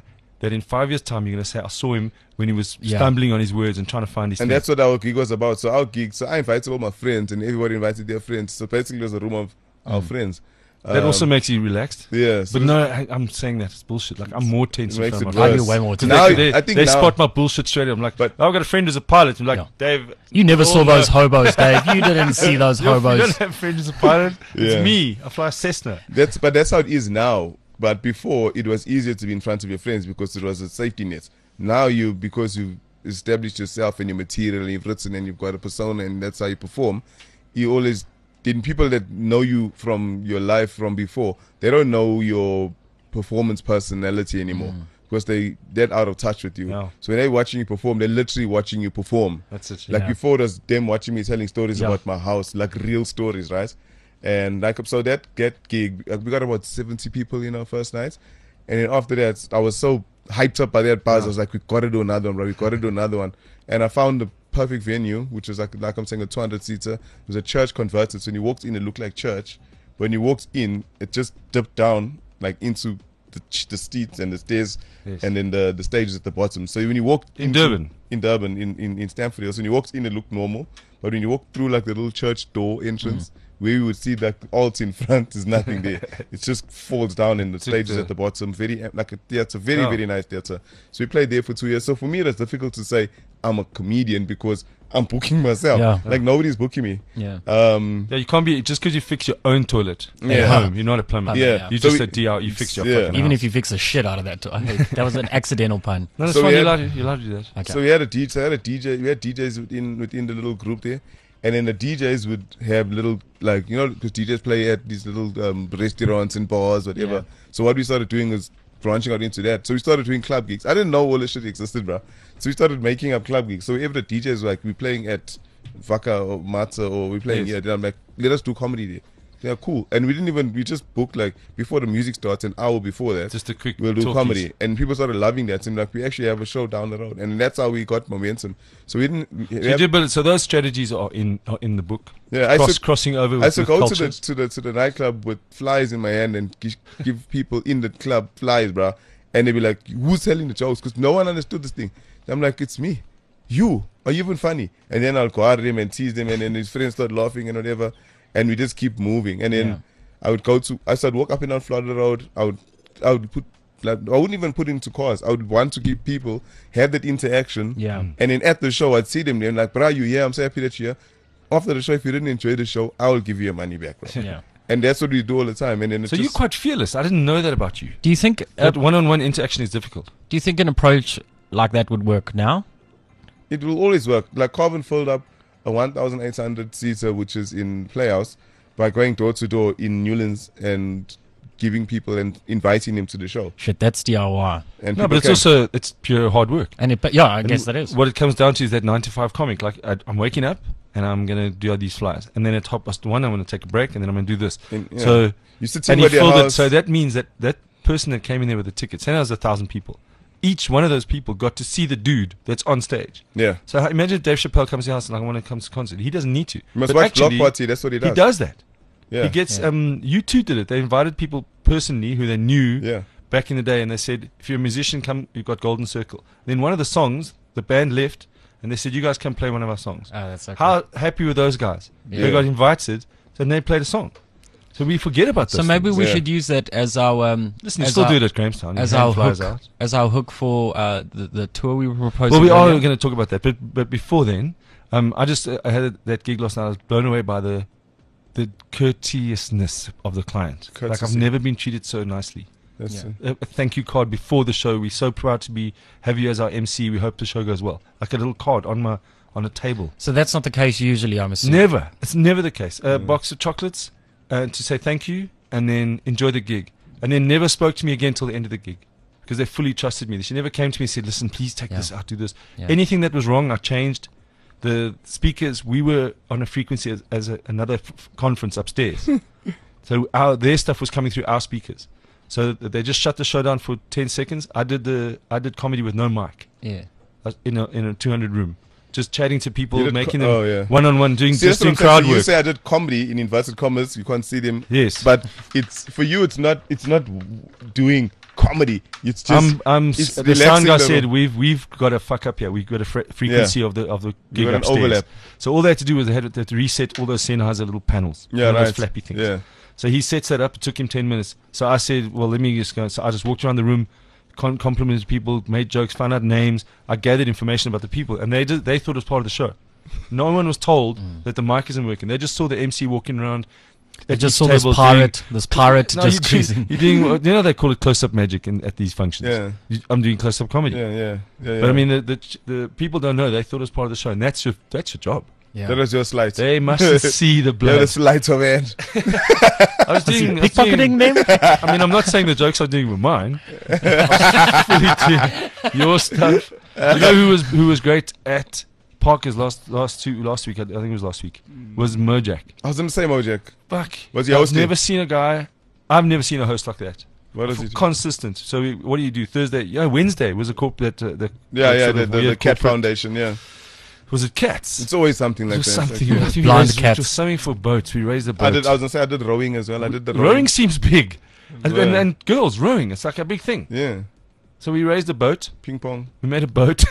that in 5 years' time you're going to say, I saw him when he was Yeah. stumbling on his words and trying to find his And feet. that's what our gig was about. So our gig, so I invited all my friends, and everybody invited their friends. So basically, it was a room of our friends. That also makes you relaxed. yeah. So But no, I'm saying that it's bullshit. Like, I'm more tense in makes front it of my I'd worse. be way more Because Now, they I think they now- spot my bullshit straight away. I'm like, But- I've got a friend who's a pilot. I'm like, Yeah. Dave. You never we saw all those know- hobos, Dave. You didn't see those You hobos. don't have friends who's a pilot. Yeah. It's me. I fly a Cessna. But that's how it is now. But before, it was easier to be in front of your friends because it was a safety net. Now because you've established yourself and your material, and you've written and you've got a persona, and that's how you perform. You always, then people that know you from your life from before, they don't know your performance personality anymore because they're out of touch with you. Yeah. So when they're watching you perform, they're literally watching you perform. That's it. Like Yeah. before, it was them watching me telling stories Yeah. about my house, like real stories, right? And like so that gig, we got about 70 people in our first night, and then after that, I was so hyped up by that buzz. I was like, we got to do another one, bro. We got to do another one. And I found the perfect venue, which was like I'm saying, a 200-seater. It was a church converted. So when you walked in, it looked like church. When you walked in, it just dipped down like into the seats and the stairs, Yes. and then the stage is at the bottom. So when you walked In Durban? in Durban, in Stamford Hills, when you walked in, it looked normal. But when you walk through like the little church door entrance, where you would see like the alt in front, is nothing there. It just falls down, and the stage is at the bottom. Very like a theater, very Oh. very nice theater. So we played there for 2 years. So for me, it's difficult to say I'm a comedian because I'm booking myself. Yeah. Like nobody's booking me. Yeah. Yeah, you can't be, just because you fix your own toilet at Yeah. home, you're not a plumber. Yeah. You So just we- a DR, you fix your yeah. fucking Even house. if you fix the shit out of that. That was an accidental pun. No, that's So fine, we you're had- allowed to do that. Okay. So we had a DJ. We had DJs within the little group there, and then the DJs would have little like because DJs play at these little restaurants and bars, whatever. Yeah. So what we started doing was branching out into that. So we started doing club gigs. I didn't know all this shit existed, bro. So we started making up club gigs. So whenever the DJs were like, we're playing at Vaka or Matza or we're playing Yes. here, then I'm like, let us do comedy there. Yeah, cool. And we just booked like before the music starts, an hour before that. Just a quick We'll do talkies. comedy, and people started loving that. And like, we actually have a show down the road, and that's how we got momentum. So we didn't. So, you did, but, so those strategies are in the book. Yeah, I used to- Crossing over with, I used to with go cultures. to the nightclub with flies in my hand and give people in the club flies, bro. And they'd be like, "Who's telling the jokes?" Because no one understood this thing. I'm like, "It's me. You are you even funny?" And then I'll go at him and tease them, and then his friends start laughing and whatever, and we just keep moving. And then Yeah. I started walk up and down Florida Road. I would put. Like, I wouldn't even put into cars. I would want to give people have that interaction. Yeah. And then at the show, I'd see them there and like, "Bro, you here? I'm so happy that you're here." After the show, if you didn't enjoy the show, I will give you your money back, bro. Yeah. And that's what we do all the time. And then it's So you're just, quite fearless. I didn't know that about you. Do you think That one-on-one interaction is difficult. do you think an approach like that would work now? it will always work. Like Carvin filled up a 1,800 seater, which is in Playhouse, by going door to door in Newlands and giving people and inviting them to the show. Shit, that's DIY. And No, people but it's came. also, it's pure hard work. And but yeah, I And guess that is. What it comes down to is that 9 to 5 comic. Like, I'm waking up and I'm going to do all these flyers. And then at 1:30, I'm going to take a break and then I'm going to do this. And, yeah. So, You sit and in he with your filled it. house. So that means that that person that came in there with the tickets, and there was 1,000 people. Each one of those people got to see the dude that's on stage. Yeah. So imagine if Dave Chappelle comes to your house and I want to come to the concert. He doesn't need to. You must But watch actually, Block Party. That's what he does. He does that. Yeah. He gets, Yeah. U2 did it. They invited people personally who they knew Yeah. back in the day, and they said, if you're a musician, come, you've got Golden Circle. Then one of the songs, the band left, and they said, you guys can play one of our songs. Oh, that's so How happy were those guys? Yeah. They got invited, so then they played a song. So we forget about this. So maybe we Yeah. should use that as our Listen, you as still our, do it at Grahamstown. You as hand our flyers hook out. as our hook for the tour we were proposing. Well, we are earlier. going to talk about that, but before then, I had that gig last night. I was blown away by the courteousness of the client. Like, I've Courtesy. never been treated so nicely. That's Yeah. A thank you card before the show. We're so proud to have you as our MC. We hope the show goes well. Like a little card on a table. So that's not the case usually, I'm assuming. Never. It's never the case. A box of chocolates to say thank you and then enjoy the gig. And then never spoke to me again till the end of the gig because they fully trusted me. She never came to me and said, listen, please take Yeah. this out, do this. Yeah. Anything that was wrong, I changed. The speakers, we were on a frequency as another conference upstairs. So their stuff was coming through our speakers. So they just shut the show down for 10 seconds. I did comedy with no mic Yeah. in a 200 room. Just chatting to people, You did making co- them oh, yeah. one-on-one, See, just that's doing what I'm saying. crowd You work. say I did comedy in inverted commas. You can't see them. Yes. But it's for you. It's not doing comedy. It's just it's the sound relaxing guy level. said we've got a fuck up here. We've got a frequency of the gig got an upstairs. overlap. So all they had to do was they had to reset all those Sennheiser little panels. Yeah, all right. those flappy things. Yeah. So he sets that up. It took him 10 minutes. So I said, well, let me just go. So I just walked around the room, complimented people, made jokes, found out names. I gathered information about the people, and they thought it was part of the show. No one was told that the mic isn't working. They just saw the MC walking around. I at just each saw this table pirate No, just cruising. You're doing, you know, they call it close-up magic at these functions. Yeah. I'm doing close-up comedy. Yeah. But I mean, the people don't know. They thought it was part of the show, and that's your job. Yeah. that was your slide. They mustn't see the Yeah, blood. the slides of it. I was doing Pickpocketing them? I mean, I'm not saying the jokes I'm doing were mine. I was fully doing your stuff. You know who was great at Parker's last week? I think it was last week. Was Mojack. I was in the same Mojak. Fuck. Was he I've hosting? never seen I've never seen a host like that. What does he do? Consistent. So what do you do? Thursday, Wednesday was a corporate. The The Cat Foundation. Yeah, Was it cats? it's always something It like was that. something. Like, I think we Blind raised- cats. It was something for boats. We raised a boat. I was gonna say I did rowing as well. I did the Rowing seems big, and, Yeah. and girls rowing. It's like a big thing. Yeah, So we raised a boat. ping pong. We made a boat.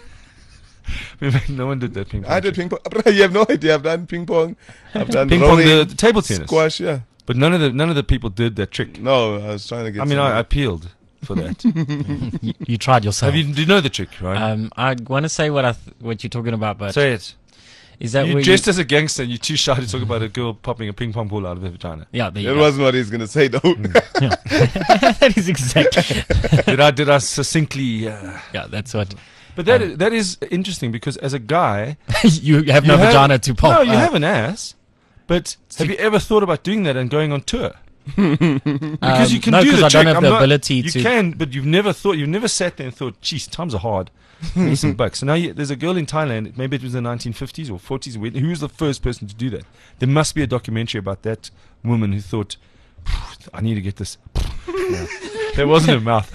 No one did that ping pong. I did trick. ping pong. You have no idea. I've done ping pong. I've done Ping pong, rowing, the table tennis. squash. Yeah. But none of the people did that trick. No, I was trying to get. I mean, some- I appealed for that. You tried yourself. Do you know the trick, right? I want to say what you're talking about, but Say it. is that You where dressed as a gangster and you're too shy to talk about a girl popping a ping pong ball out of her vagina. yeah, there you That go. wasn't what he's gonna say though. That is exactly. Did I succinctly? Yeah, that's what. But that is interesting because as a guy, You have no you have- vagina to pop. No, you have an ass. But have you ever thought about doing that and going on tour? Because you can no, do the I trick. don't have I'm the not- ability You to. can, but you've never sat there and thought, geez, times are hard. Give me some bucks. So now there's a girl in Thailand, maybe it was the 1950s or 40s, who was the first person to do that. There must be a documentary about that woman who thought, I need to get this. Yeah. That wasn't her mouth.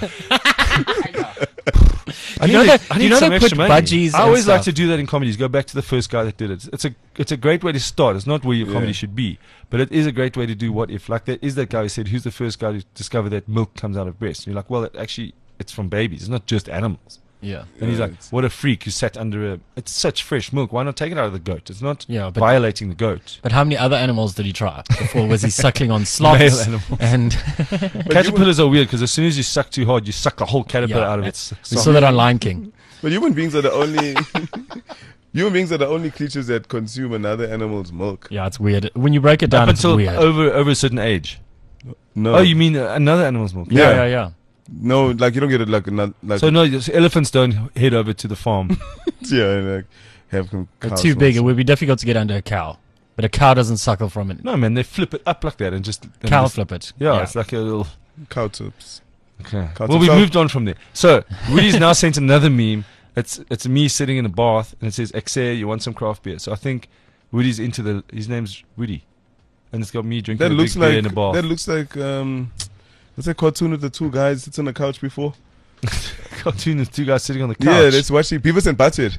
I You know need that- I you need know some they extra put money. budgies I and always like stuff. to do that in comedies. Go back to the first guy that did it. It's a great way to start. It's not where your comedy Yeah. should be, but it is a great way to do what if. Like that is that guy who said, "Who's the first guy to discover that milk comes out of breasts?" And you're like, "Well, it's from babies. It's not just animals." Yeah. And he's Yeah, like, it's- "What a freak who sat under it's such fresh milk. Why not take it out of the goat? It's not Yeah, but- violating the goat." But how many other animals did he try before? Was he suckling on sloths? Male animals. And Caterpillars are weird because as soon as you suck too hard, you suck the whole caterpillar Yeah, out of its. we saw that on Lion King. But human beings are the only. Human beings are the only creatures that consume another animal's milk. Yeah, it's weird. When you break it down, Up it's until weird. over a certain age. No. Oh, you mean another animal's milk? yeah. No, like you don't get it like another. Like So no, elephants don't head over to the farm. yeah, and, like have some They're cows too big. It milk. would be difficult to get under a cow. But a cow doesn't suckle from it. No, man, they flip it up like that and just Cow just- flip it. Yeah, it's like a little. cow tips. Okay. Cow Well, we tips. moved on from there. So Woody's now sent another meme. It's me sitting in a bath and it says, "Exer, you want some craft beer?" So I think Woody's into his name's Woody, and it's got me drinking That a looks big beer like in a bath. that looks like what's that cartoon with the two guys sits on the couch before? Cartoon with two guys sitting on the couch. Yeah, let's watch it. Beavis and Butthead.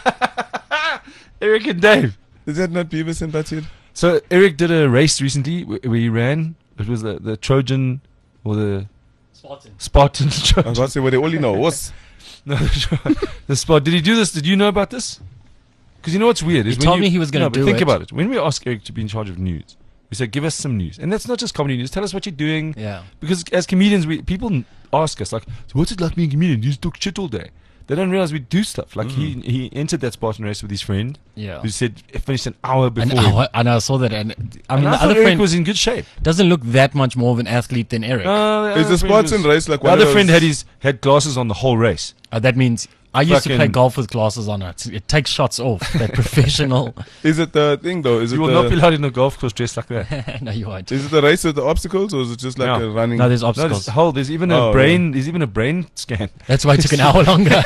Eric and Dave. Is that not Beavis and Butthead? So Eric did a race recently where he ran. It was the Trojan or the Spartan I was Trojan. about to say what they only know. What's No, the Spart. Did he do this? Did you know about this? Because you know what's weird is He when told you- me he was gonna no, but do think it. about it. When we ask Eric to be in charge of news, we say, "Give us some news," and that's not just comedy news. Tell us what you're doing. Yeah. Because as comedians, people ask us like, "So what's it like being a comedian? You just talk shit all day." They don't realize we do stuff. Like he entered that Spartan race with his friend, Yeah. who said it finished an hour before. An him. hour, and I saw that, and I And mean, I the thought other Eric friend was in good shape. doesn't look that much more of an athlete than Eric. is the other friend Spartan was- race like The one of other those? friend had glasses on the whole race. That means I used to play Fucking- golf with glasses on it. It takes shots off. That professional. Is it the thing though? Is You it will not be the allowed in a golf course dressed like that. No, you won't. is it the race with the obstacles or is it just like No. a running? No, there's No, obstacles. there's even Oh, a brain. There's even a brain scan. That's why it took an hour longer.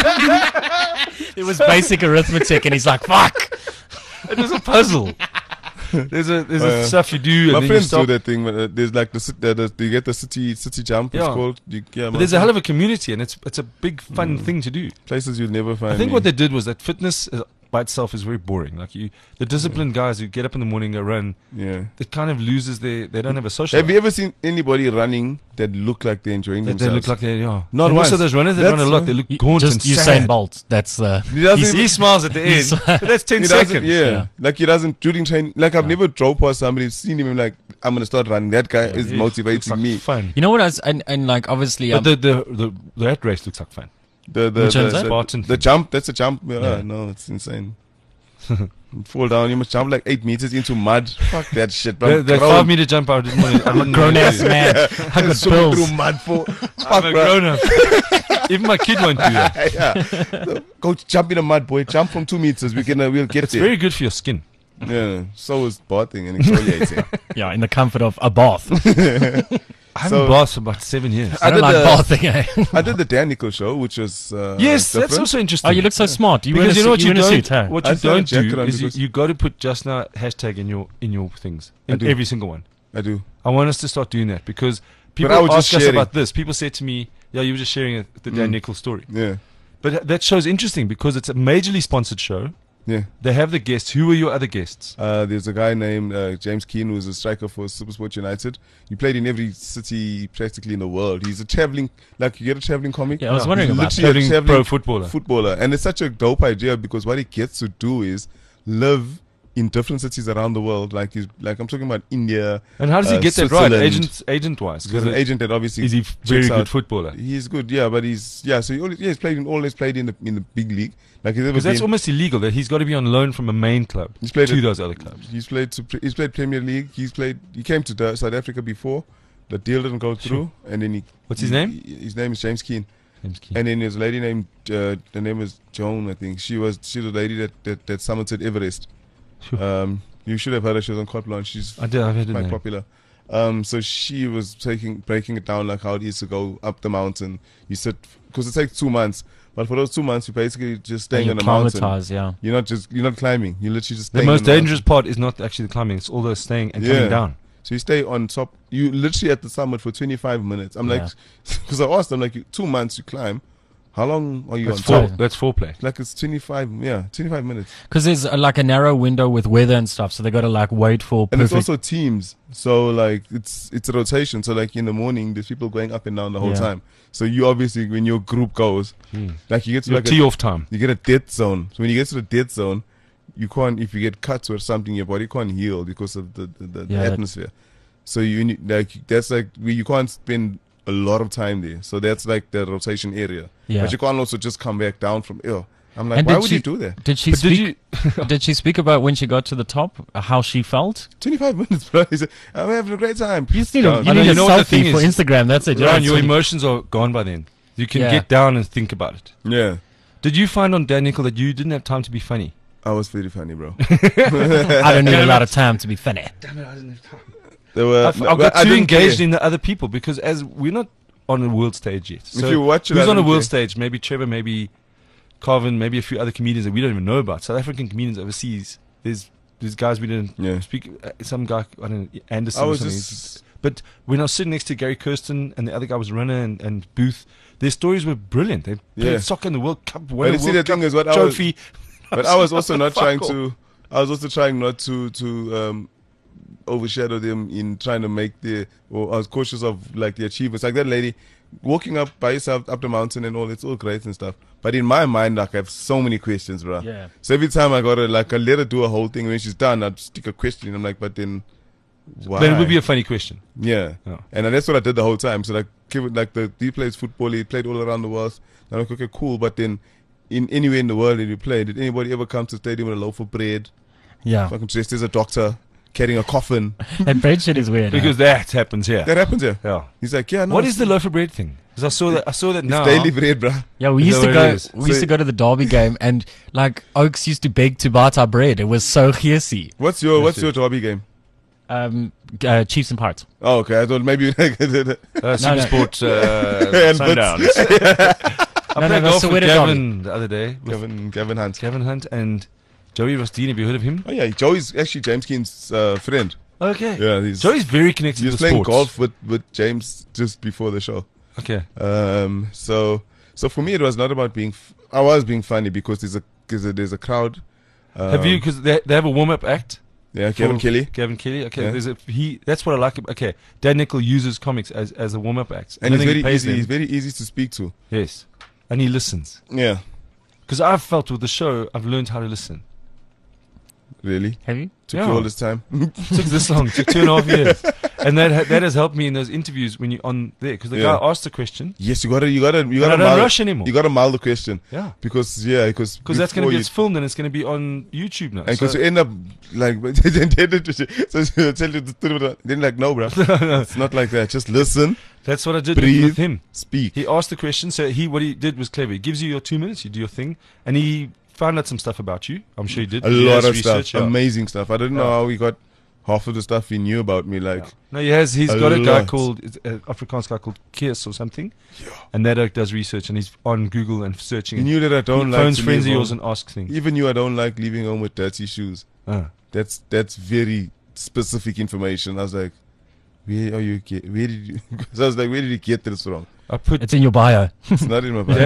It was basic arithmetic, and he's like, "Fuck." It was a puzzle. There's a stuff you do. My and then you friends do stop. that thing. There's like you get the city jump. It's Yeah. called. But there's a hell of a community, and it's a big fun thing to do. places you'll never find. I think me. what they did was that fitness. by itself is very boring. Like the disciplined guys who get up in the morning and go run, Yeah. it kind of loses they don't have a social Have life. you ever seen anybody running that look like they're enjoying They themselves? look like they're, yeah. Not and also once. those runners that That's run a lot, they look gaunt and Just sad. Usain Bolt. That's the. He doesn't He even- smiles at the end, but that's 10 he doesn't, seconds. yeah. Like he doesn't during training. Like I've never drove past somebody, seen him like I'm gonna start running. That guy is It motivating looks like me. Fun. You know what? And like obviously, But that race looks like fun. Which one's that? Spartan the thing. jump. That's a jump. Yeah, Yeah. no, it's insane. You fall down. You must jump like 8 meters into mud. Fuck that shit, bro. That 5-meter jump, I didn't want to. I'm a grown ass man. I got Swimming bills. through mud for. I'm Fuck, a bro. grown up. Even my kid won't do that. Yeah. Go jump in the mud, boy. Jump from 2 meters. We'll get It's there. very good for your skin. Yeah. So is bathing and exfoliating. Yeah, in the comfort of a bath. I haven't bathed for about 7 years. I don't did like the- bathing. Eh? I did the Dan Nichols show, which was Yes, that's different. also interesting. Oh, you look so smart. You because you know what you in a don't, suit, huh? what I you throw a don't jacket do on is because- you got to put Just Now hashtag in your things I in do. every single one. I do. I want us to start doing that because people I was just ask us sharing. about this. People say to me, "Yeah, you were just sharing the Dan Nichols story." Yeah. But that show's interesting because it's a majorly sponsored show. Yeah. They have the guests. Who are your other guests? There's a guy named James Keane who's a striker for Supersport United. He played in every city practically in the world. He's a traveling, like you get a traveling comic. Yeah, I was wondering He's about that. literally a Traveling pro footballer. footballer. And it's such a dope idea because what he gets to do is live in different cities around the world. Like I'm talking about India. And how does he get that right, Switzerland. agent wise? He's an agent that obviously Is he very checks good out- footballer? He's good, yeah, but he's So he's always played in the big league. Like he's never Because that's been. almost illegal. That he's got to be on loan from a main club He's played to at- those other clubs. He's played Premier League. He came to South Africa before. The deal didn't go through, and then What's his name? His name is James Keane. James Keane. And then there's a lady named the name is Joan, I think. She's the lady that summited Everest. Sure. You should have heard her. She was on Carte Blanche. She's I've heard the quite name. popular. So she was breaking it down like how it is to go up the mountain. You sit because it takes 2 months, but for those 2 months, you're basically just staying You on the mountain. acclimatise, yeah. You're not climbing. You're literally just The staying most on the mountain. dangerous part is not actually the climbing; it's all the staying and coming down. So you stay on top. You literally at the summit for 25 minutes. I'm like, Yeah. because I asked them like, 2 months you climb. How long are you That's on top? that's foreplay. Like it's 25 minutes. Because there's like a narrow window with weather and stuff, so they got to like wait for And it's perfect. also teams. So like it's a rotation. So like in the morning, there's people going up and down the whole Yeah. time. So you obviously, when your group goes, like you get to Your like tee off time. you get a dead zone. So when you get to the dead zone, you can't, if you get cuts or something, your body can't heal because of the Yeah, that- atmosphere. So you need, like, that's like, you can't spend a lot of time there. So that's like the rotation area. Yeah. But you can't also just come back down from, I'm like, And why did would she- you do that? Did she But did speak? Did she speak about when she got to the top, how she felt? 25 minutes, bro. He said, I'm having a great time. You just need Down. a, I know, you need you a know what the thing selfie for is? Instagram. That's it. Ryan, Yeah, your it's- emotions are gone by then. You can Yeah. get down and think about it. Yeah. Did you find on Dan Nicol that you didn't have time to be funny? I was very funny, bro. I don't need a lot of time to be funny. Damn it, I didn't have time. There were, I've but got I too didn't engaged care. in the other people because as we're not on a world stage yet. So you watch it, who's I on a don't world care. stage? Maybe Trevor, maybe Carvin, maybe a few other comedians that we don't even know about. South African comedians overseas. There's guys we didn't Yeah. speak. Some guy, I don't know, Anderson I or was something. just, But when I was sitting next to Gary Kirsten and the other guy was Runner and Booth, their stories were brilliant. They played Yeah. soccer in the World Cup, but won a you see, the World thing Cup is, what trophy. but I was also not Fuck trying off. to. I was also trying not to overshadow them in trying to make or I was cautious of like the achievements. Like that lady walking up by herself up the mountain and all, it's all great and stuff. But in my mind, like I have so many questions, bro. Yeah. So every time I got her, like I let her do a whole thing. When she's done, I'd stick a question. I'm like, but then why? Then it would be a funny question. Yeah. Yeah. And that's what I did the whole time. So like, he plays football. He played all around the world. I'm like, okay, cool. But then, anywhere in the world that you play, did anybody ever come to the stadium with a loaf of bread? Yeah. Fucking dressed as a doctor, carrying a coffin. That bread shit is weird. Because that happens here. That happens here. Yeah. He's like, yeah, no. What is the loaf of bread thing? Because I saw that now. daily bread, bro? Yeah, we Is used that to what go. it is? We used to go to the Derby game, and like Oaks used to beg to buy our bread. It was so geesy. What's your derby game? Chiefs and Pirates. Oh, okay. I thought maybe like Super Sport And Sundowns. I No, played no, golf so with where did Gavin the other day. With Gavin Hunt. Gavin Hunt and Joey Rostine. Have you heard of him? Oh yeah, Joey's actually James Keen's friend. Okay. Yeah, Joey's very connected he to was the playing sports. golf with James just before the show. Okay. So for me, it was not about being. I was being funny because there's a crowd Have you? Because they have a warm up act. Yeah, Kevin for Kelly. Kevin Kelly. Okay, Yeah. there's a he. That's what I like. Okay, Dan Nicol uses comics as a warm up act, And I don't he's think very he pays easy. them. He's very easy to speak to. Yes, and he listens. Yeah, Because I've felt with the show, I've learned how to listen. really. Have you? Took Yeah. you all this time. Took this long, took 2.5 years, and that has helped me in those interviews when you're on there. Because the Yeah. guy asked a question, Yes, you gotta but I don't mull, rush anymore. you gotta mull the question Yeah, because because that's going to before be you- it's filmed and it's going to be on YouTube now. and because So- you end up like so you tell you the story, then like no, bro, it's not like that. Just listen, that's what I did breathe, with him. speak. He asked the question, so what he did was clever. He gives you your 2 minutes, you do your thing, and he found out some stuff about you. I'm sure he did. A He lot has of research, stuff, yeah. amazing stuff. I didn't know Yeah. how he got half of the stuff he knew about me. Like, No, he's A got a guy lot. called Afrikaans guy called Kies or something, and that does research, and he's on Google and searching. he knew that I don't he like phones to friends of leave yours home. and asks things. Even you, I don't like leaving home with dirty shoes. That's very specific information. I was like, where are you? Where did you? So I was like, where did you get this from? I put It's in your bio. It's not in my bio.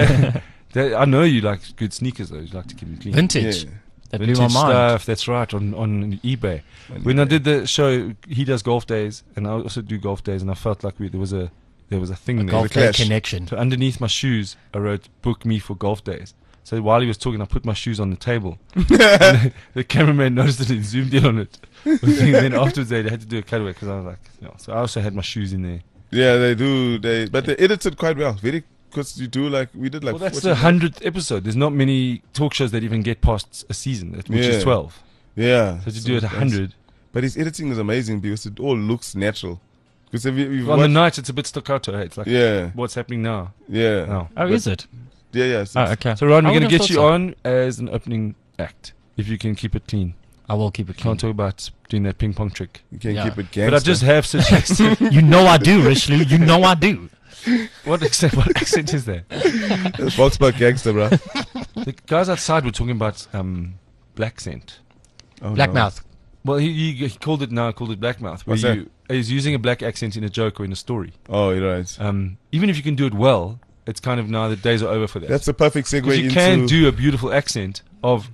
I know you like good sneakers though. You like to keep them clean. Vintage. Yeah. That blew my Vintage mind. stuff. That's right on eBay. When I did the show, he does golf days, and I also do golf days, and I felt like there was a thing there. Golf the day clash. connection. So underneath my shoes, I wrote "Book me for golf days." So while he was talking, I put my shoes on the table. And the cameraman noticed it and zoomed in on it. And then afterwards, they had to do a cutaway because I was like, so I also had my shoes in there. Yeah, they do. But they edited quite well. Very, because you do like we did like. Well, that's 40 the 100th episode. There's not many talk shows that even get past a season, which Yeah. is 12. Yeah. So to do it that's- 100. But his editing is amazing because it all looks natural. Because if you've On the watched, night, it's a bit staccato. Hey? It's like, yeah, what's happening now? yeah, No. Oh, But- is it? yeah. Oh, okay. So, Ron, I we're going would've to get thought you so. on as an opening act. If you can keep it clean. I will keep it clean. Can't talk about doing that ping pong trick. You can Yeah. keep it gangster. But I just have suggested. You know I do, Richley. You know I do. what accent is that? Volkswagen gangster, bro. The guys outside were talking about black scent. Oh, Black no. mouth. Well, he called it blackmouth. Where What's that? you is using a black accent in a joke or in a story. Oh, you're right. Even if you can do it well, it's kind of now the days are over for that. That's a perfect segue Because you into. can do a beautiful accent of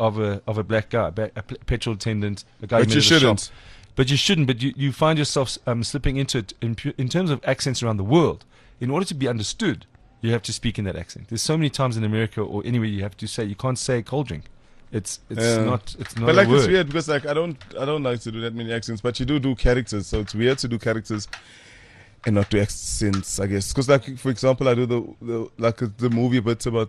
a black guy, a petrol attendant, a guy who but made you it a shop. shouldn't. But you shouldn't. But you find yourself slipping into it in terms of accents around the world. In order to be understood, you have to speak in that accent. There's so many times in America or anywhere you have to say you can't say cold drink. It's Yeah. not But a like word. it's weird because like I don't like to do that many accents, but you do characters, so it's weird to do characters and not do accents, I guess. Because like for example, I do the movie bits about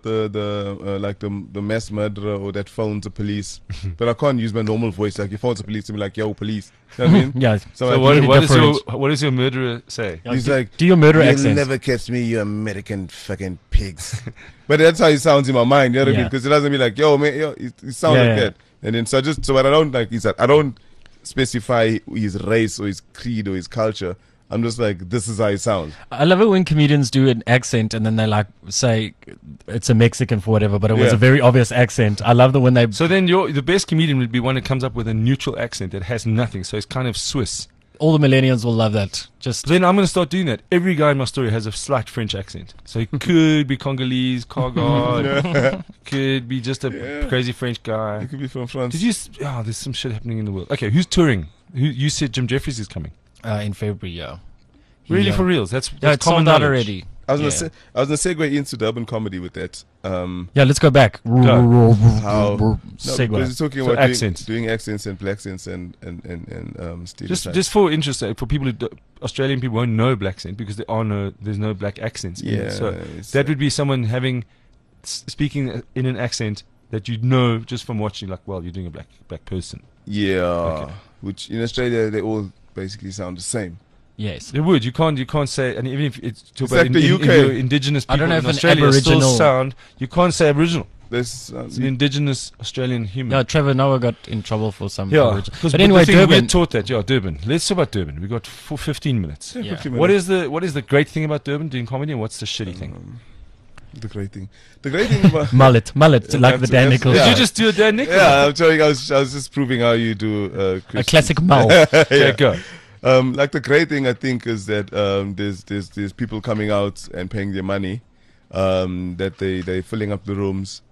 the mass murderer or that phones the police, but I can't use my normal voice. Like he phones the police and be like, "Yo, police," you know what I mean? Yeah. So, So I what, do- what does your murderer say? he's like, Do your murder "You'll accent. never catch me, you American fucking pigs." But that's how he sounds in my mind, you know what I mean? Yeah. Because it doesn't be like, "Yo, man," he sounds Yeah, like yeah. that. And then so what I don't like is that I don't specify his race or his creed or his culture. I'm just like, this is how he sounds. I love it when comedians do an accent and then they like say it's a Mexican for whatever, but it was Yeah. a very obvious accent. I love the when they So then the best comedian would be one that comes up with a neutral accent that has nothing. So it's kind of Swiss. all the millennials will love that. Just So then I'm going to start doing that. Every guy in my story has a slight French accent. So he could be Congolese, car guard, could be just a Yeah. crazy French He guy. could be from France. Did you? There's some shit happening in the world. Okay, who's touring? You said Jim Jeffries is coming. in February, yeah. Really, Yeah. for reals? That's Yeah, it's common sold out knowledge. already. I was Yeah. gonna segue into the urban comedy with that. Yeah, let's go back. How? No, Segue. because you're talking So about accents. doing accents and black accents and stereotypes. Just for interest, for people Australian people won't know black accent because there's no black accents. in it. yeah. So it's, that would be someone speaking in an accent that you'd know just from watching. Like, well, you're doing a black person. yeah. Okay. Which in Australia they all basically sound the same. Yes. It would. You can't say, and even if it's talk It's about like the in UK. your indigenous I people don't know in if an Australia still Aboriginal- sound. You can't say Aboriginal. There's It's an indigenous Australian human. Yeah, Trevor Noah got in trouble for some. Yeah, origin- 'cause But anyway, the thing, we're Durban. taught that. Yeah, Durban. Let's talk about Durban. We got 15 minutes. Yeah. 50 What minutes. is the great thing about Durban doing comedy, and what's the shitty thing? The great thing. The great thing about mullet, Yeah, like the that's- Dan that's- Nichols. Did yeah. you just do a Dan Nichols? yeah, I'm showing. I was just proving how you do A Christian. classic mull. Okay, go. Like the great thing I think is that there's people coming out and paying their money, that they're filling up the rooms.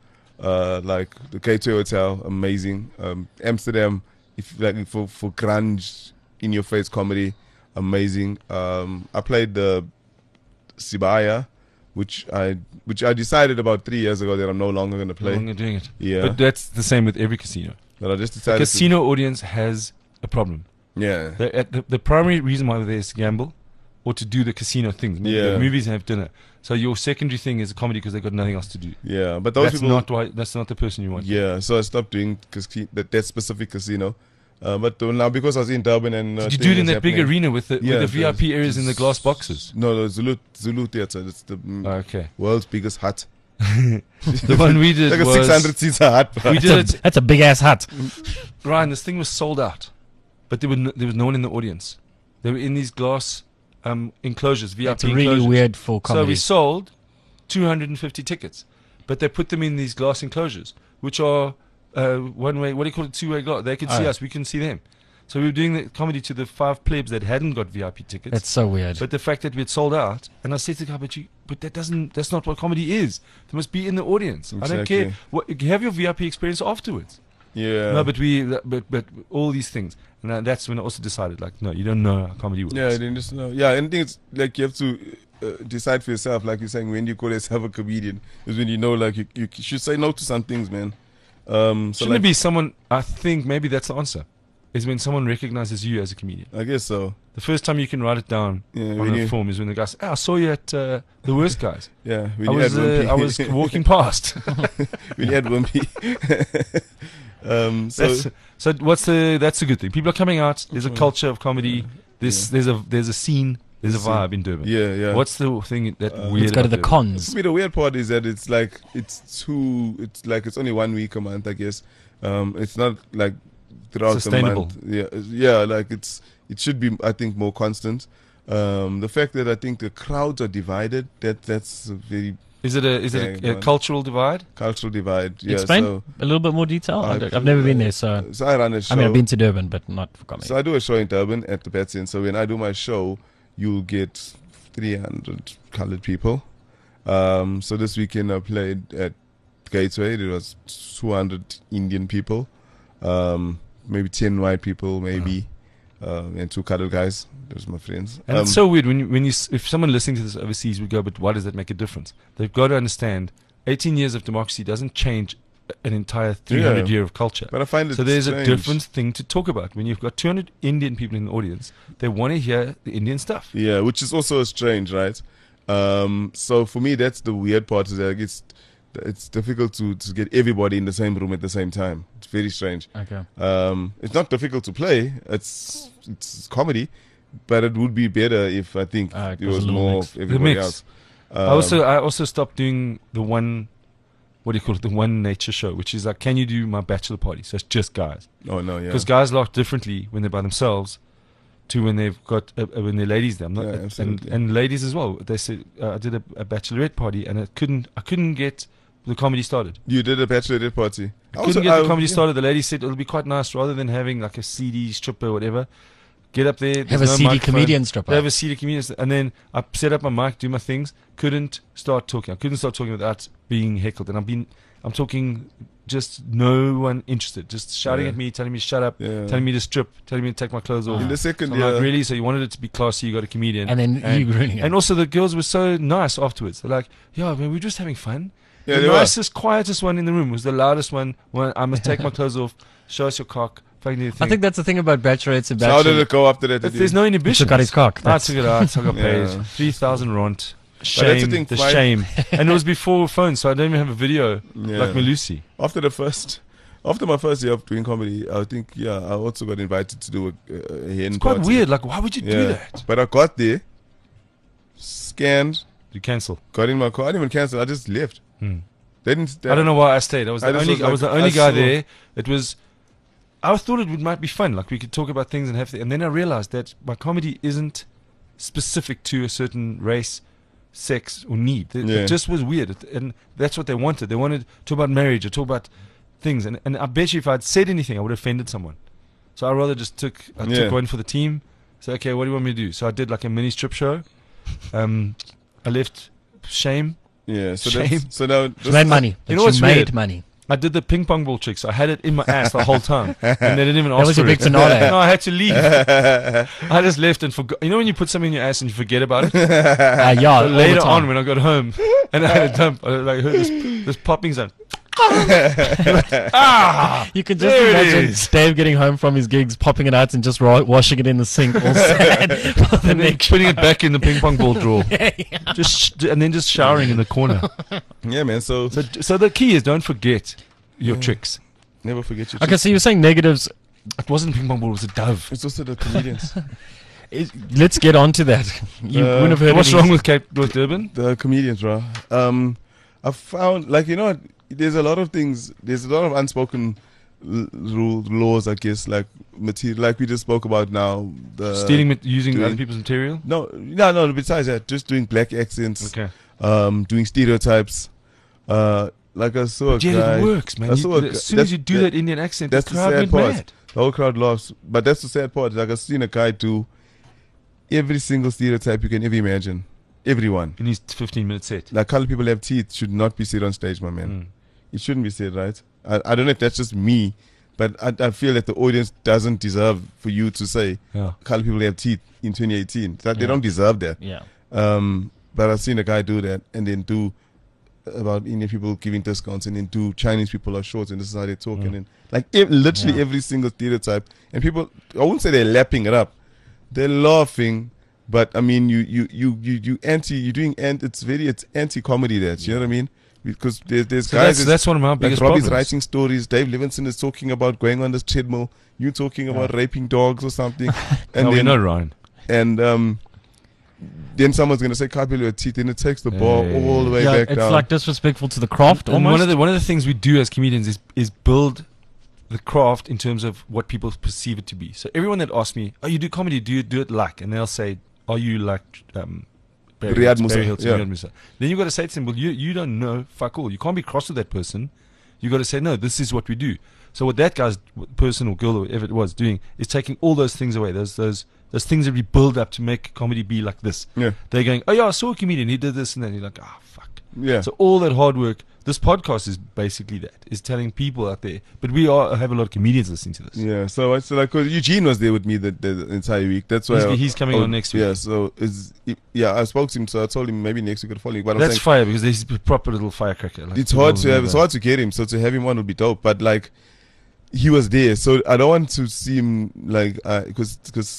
like the Gateway Hotel, amazing. Amsterdam, if like for grunge, in your face comedy, amazing. I played the Sibaya, which I decided about 3 years ago that I'm no longer going to play. No longer doing it. Yeah. But that's the same with every casino. But I just The decided. casino audience has a problem. Yeah. The primary reason why they're there is to gamble or to do the casino things. Yeah. The movies and have dinner. So your secondary thing is a comedy because they've got nothing else to do. Yeah. But those people. That's not the person you want. Yeah. So I stopped doing that specific casino. But now because I was in Durban and Did you do it in things that big happening- arena with the VIP areas in the glass boxes? No, the Zulu Theatre. It's the Okay. world's biggest hut. The one we did Like a was 600 seater hut. we did it. That's a big ass hut. Ryan, this thing was sold out, but there was no one in the audience. They were in these glass enclosures, VIP It's really enclosures. weird for So we comedy. sold 250 tickets, but they put them in these glass enclosures, which are one way. What do you call it? Two-way glass. They could see Oh. us. We can see them. So we were doing the comedy to the 5 plebs that hadn't got VIP tickets. That's so weird. But the fact that we had sold out, and I said to the guy, but that's not what comedy is. They must be in the audience. I don't care. Exactly. Have your VIP experience afterwards. Yeah. No, but all these things, and that's when I also decided, like, no, you don't know how comedy works. Yeah, then just know. Yeah, and I think it's like you have to decide for yourself. Like you're saying, when you call yourself a comedian, is when you know, like you should say no to some things, man. So Shouldn't like, it be someone? I think maybe that's the answer. Is when someone recognizes you as a comedian. I guess so. The first time you can write it down Yeah, on when a you- form is when the guy says, "I saw you at the Worst Guys. Yeah, when I you was had Wimpy. I was walking past." when you had Wimpy. So That's a good thing. People are coming out. There's a culture of comedy. There's a scene. There's a vibe in Durban. yeah. What's the thing that weird? Let's go to the about cons. For me, the weird part is that it's only 1 week a month, I guess. It's not like throughout Sustainable. the month. Yeah, like it should be, I think, more constant. The fact that I think the crowds are divided, that's a very Is it a Yeah, cultural divide? cultural divide. Yeah, Explain so a little bit more detail. I've never been there, so I run a show. I mean I've been to Durban, but not for comedy. So I do a show in Durban at the Betsy, and so when I do my show, you'll get 300 colored people. So this weekend I played at Gateway. There was 200 Indian people, maybe 10 white people, maybe, and 2 colored guys. Those are my friends. And it's so weird if someone listening to this overseas would go, but why does that make a difference? They've got to understand, 18 years of democracy doesn't change an entire 300 year of culture. But I find it So there's strange. a different thing to talk about. When you've got 200 Indian people in the audience, they want to hear the Indian stuff. Yeah, which is also strange, right? So for me, that's the weird part. Is that it's difficult to get everybody in the same room at the same time. It's very strange. Okay. It's not difficult to play. It's comedy, but it would be better if I think It it was was a little more mix. of everybody mix. else. I also stopped doing the one, what do you call it, the one nature show, which is like, can you do my bachelor party? So it's just guys. Oh no, yeah. Because guys laugh differently when they're by themselves to when they've got when they're ladies. Them Yeah, absolutely. and ladies as well. They said I did a bachelorette party and I couldn't get the comedy started. You did a bachelorette party. I couldn't get the comedy started. The lady said it'll be quite nice rather than having like a CD stripper or whatever. Get up there. Have there's a no CD microphone. comedian stripper. Have a CD comedian, and then I set up my mic, do my things. Couldn't start talking. I couldn't start talking without being heckled. And I'm talking, just no one interested, just shouting Yeah. at me, telling me to shut up, Yeah. telling me to strip, telling me to take my clothes off. In the second So I'm year, like, really? So you wanted it to be classy? You got a comedian, And then you ruining it. and also the girls were so nice afterwards. They're like, "Yeah, man, we're just having fun." Yeah, the they were. nicest, quietest one in the room was the loudest one. When I must take my clothes off, show us your cock. Fucking do the I thing. think that's the thing about bachelorettes and so how did bachelor. it go after that? If there's no He inhibition. took out his cock. I took it out. I got paid Yeah. 3,000 rand. that's Shame, the thing, the fine. shame. And it was before phones, so I don't even have a video Yeah. like Malusi. After my first year of doing comedy, I think I also got invited to do a hen It's quite party. weird. Like, why would you do Yeah, that? but I got there, scanned, You cancel. got in my car. I didn't even cancel. I just left. They didn't. I don't know why I stayed. I was I the just only. was I was the like, only I guy saw- there. It was. I thought it might be fun. Like we could talk about things and have. And then I realized that my comedy isn't specific to a certain race, sex, or need. Yeah. It just was weird, and that's what they wanted. They wanted to talk about marriage or talk about things. And I bet you, if I'd said anything, I would have offended someone. So I rather just took Yeah. one for the team. So okay, what do you want me to do? So I did like a mini strip show. I left shame. Yeah. So Shame. that's, so now She made money. You know She what's made weird? money. I did the ping pong ball trick, so I had it in my ass the whole time, and they didn't even ask was for your big it. finale. No, I had to leave. I just left and forgot. You know when you put something in your ass and you forget about it? Yeah, So all the later time. on, when I got home, and I had a dump, I like heard this popping sound. You can just There it imagine is. Dave getting home from his gigs, popping it out and just washing it in the sink all sad for the And then next putting it back in the ping pong ball drawer. And then just showering in the corner. Yeah, man. So So the key is don't forget your tricks. never forget your. Okay, so you're saying negatives. It wasn't a ping pong ball, it was a dove. It's also the comedians. Let's get on to that. You wouldn't have heard What's of wrong with Durban? The comedians, bro. I found, like, you know what, there's a lot of things, there's a lot of unspoken laws, I guess, like material, like we just spoke about now. The Stealing, using doing- other people's material? No, besides that, just doing black accents, Okay. doing stereotypes. Like I saw a Yeah, guy. it works, man. I saw a As gu- soon as you do that- that Indian accent, that's the the crowd sad went part. mad. The whole crowd laughs. But that's the sad part. Like, I've seen a guy do every single stereotype you can ever imagine. Everyone. In his 15-minute set. Like, colored people have teeth should not be said on stage, my man. Mm. It shouldn't be said, right? I don't know if that's just me, but I feel that the audience doesn't deserve for you to say Yeah. colored people have teeth in 2018. That They Yeah. don't deserve that. Yeah. But I've seen a guy do that and then do about Indian people giving discounts and then do Chinese people are short and this is how they talk and then like literally every single stereotype, and people, I wouldn't say they're lapping it up, they're laughing, but I mean it's anti-comedy, that you know what I mean, because there's So guys that's one of my like biggest Robbie's problems. writing stories, Dave Levinson is talking about going on this treadmill, you talking about raping dogs or something, and No, we then know Ryan. and then someone's gonna say "Can't your teeth," and it takes the ball Yeah. all the way Yeah, back it's down. like disrespectful to the craft And almost. one of the things we do as comedians is build the craft in terms of what people perceive it to be. So everyone that asks me, "Oh, you do comedy? Do you do it like?" And they'll say, "Are you like Riyad Musa, Hilton, yeah. Riyad Musa?" Then you got to say to them, "Well, you don't know fuck all. You can't be cross with that person. You got to say, no, this is what we do." So what that guy's person or girl or whatever it was doing is taking all those things away. Those things that we build up to make comedy be like this. Yeah. They're going, "Oh yeah, I saw a comedian. He did this and then." You're like, "Ah, fuck." Yeah. So all that hard work, this podcast is basically that, is telling people out there. But we have a lot of comedians listening to this. Yeah, so it's like, 'cause Eugene was there with me the entire week. That's why He's coming on next week. Yeah, so I spoke to him. So I told him maybe next week or the following. But I'm That's saying fire because he's a proper little firecracker. Like, it's hard people it's never- hard to get him. So to have him on would be dope. But like, he was there, so I don't want to seem like because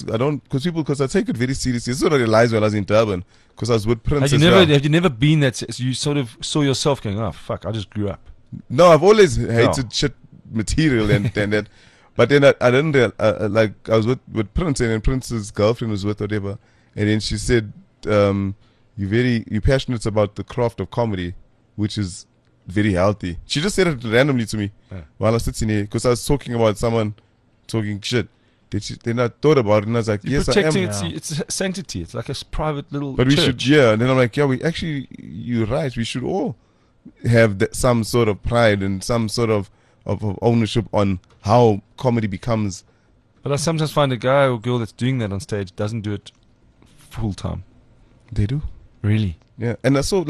I take it very seriously. This is what I realized when I was in Durban, because I was with Prince. Have as well. you never been that? You sort of saw yourself going, "Oh fuck, I just grew up." No, I've always hated shit material and that. But then I didn't like, I was with Prince, and then Prince's girlfriend was with whatever, and then she said, you're passionate about the craft of comedy, which is very healthy. She just said it randomly to me while I was sitting here, because I was talking about someone talking shit. Then I thought about it and I was like, You're yes, I am. protecting it's sanctity. It's like a private little. But we church. should, yeah. And then I'm like, yeah, you're right. We should all have some sort of pride and some sort of ownership on how comedy becomes. But I sometimes find a guy or girl that's doing that on stage doesn't do it full time. They do. Really? Yeah. And I saw,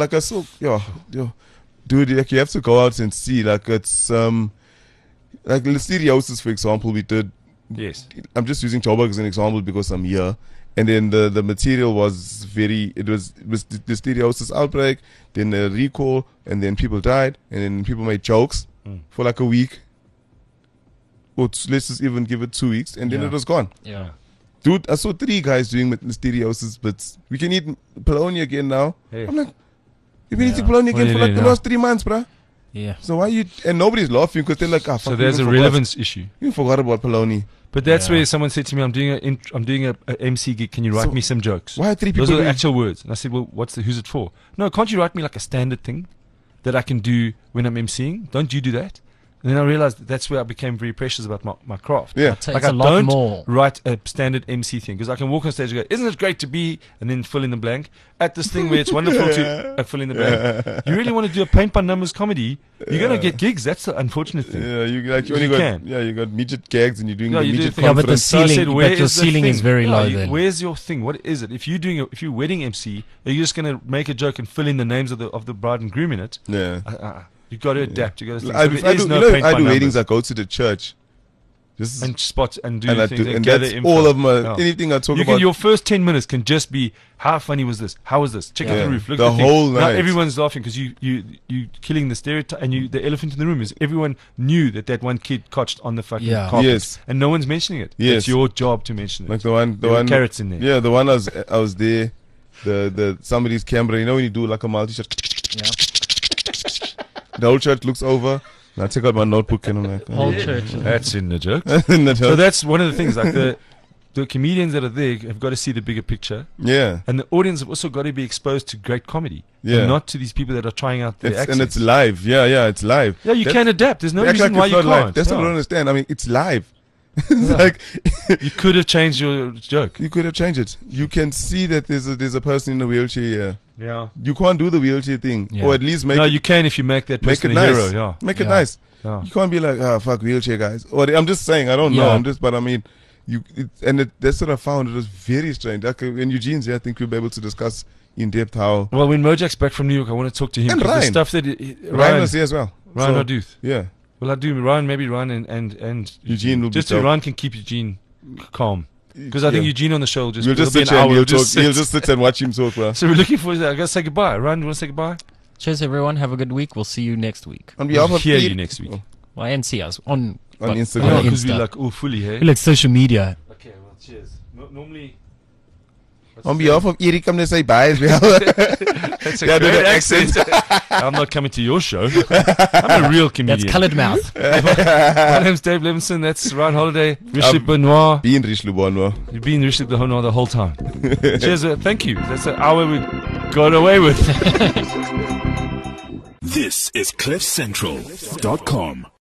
dude, like, you have to go out and see, like, it's, like Listeriosis, for example, we did. Yes. I'm just using Joburg as an example because I'm here. And then the material was it was the Listeriosis outbreak, then the recall, and then people died, and then people made jokes for like a week. Or let's just even give it 2 weeks, and then Yeah. it was gone. Yeah. Dude, I saw 3 guys doing Listeriosis, but we can eat polony again now. Hey. I'm like, we've been Yeah. eating polony What again do for you like do the now? last 3 months, bruh. Yeah. So why you, and nobody's laughing because they're like, So there's a relevance. relevance issue. You forgot about polony. But that's Yeah. where someone said to me, "I'm doing a MC gig. Can you write So me some jokes?" Why are 3 people Those are the doing- actual words. And I said, "Well, who's it for?" "No, can't you write me like a standard thing that I can do when I'm MCing? Don't you do that?" And then I realized that's where I became very precious about my craft. Yeah. It's Like a I lot don't more. write a standard MC thing because I can walk on stage and go, "Isn't it great to be?" and then fill in the blank. At this thing where it's wonderful to fill in the blank. You really want to do a paint by numbers comedy? You're gonna get gigs. That's the unfortunate thing. Yeah, you like you You only got can. you got midget gags and you're doing No, the you do midget things. Yeah, but the conference. So I ceiling, said, where but your is the ceiling is thing? very No, low then. Where's your thing? What is it? If you're wedding MC, are you just gonna make a joke and fill in the names of the bride and groom in it? Yeah. You got to adapt. You got to think. I So do, there I is do, no you know, paint I by do weddings. numbers. I go to the church. Just And spot and do and I things do, and and gather that's info. all of my Yeah. anything I talk You about. can, your first 10 minutes can just be how funny was this? How was this? Check out Yeah. the roof. Look The at the thing. whole Now night. everyone's laughing because you killing the stereotype, and the elephant in the room is everyone knew that one kid cotched on the fucking Yeah. carpet, Yes. and no one's mentioning it. Yes. It's your job to mention it. Like the one, There were carrots in there. Yeah, the one I was there. The somebody's camera. You know when you do like a multi-shot. The whole church looks over. And I take out my notebook and I'm like, oh. Whole church. That's in the joke. And the So church- that's one of the things. Like the comedians that are there have got to see the bigger picture, yeah, and the audience have also got to be exposed to great comedy, Yeah. and not to these people that are trying out their accents. and it's live. Yeah, it's live. Yeah, you That's- can adapt. There's no they act reason like why it's you not live. can't. That's what I Yeah. don't understand. I mean, it's live. It's like You could have changed your joke. you could have changed it. You can see that there's a person in a wheelchair here. Yeah. You can't do the wheelchair thing, Yeah. or at least make No, you can if you make that make person it a nice. hero. Make it Yeah. nice. Yeah. You can't be like, fuck wheelchair guys. Or I'm just saying, I don't know. Yeah. But I mean, that's what I found. It was very strange. Like in Eugene's here, I think we'll be able to discuss in depth how. Well, when Mojak's back from New York, I want to talk to him. And 'cause the Ryan. stuff that Ryan was here as well. Ryan So, Aduth. yeah. Well, I do Ryan, maybe Ryan and Eugene will be just so dope. Ryan can keep Eugene calm. Because I think Yeah. Eugene on the show will just You'll just it'll be sit an here and hour, he'll we'll talk. sit. He'll just sit and watch him talk, bro. So we're looking for. I gotta say goodbye. Ryan, you want to say goodbye? Cheers, everyone. Have a good week. We'll see you next week. On behalf We'll of hear Pete- you next week. Well, and see us on Instagram. No, on because we Insta. like all fully here. We like social media. Okay, well, cheers. Normally. On behalf of Eric, I'm going to say bye as well. That's a Yeah, do great the accent. I'm not coming to your show. I'm a real comedian. That's coloured mouth. My name's Dave Levinson. That's Ryan Holiday. Richard Benoit. Being Rich Lubonwa. You've been Richard Benoit the whole time. Cheers. Thank you. That's an hour we got away with. This is CliffCentral.com.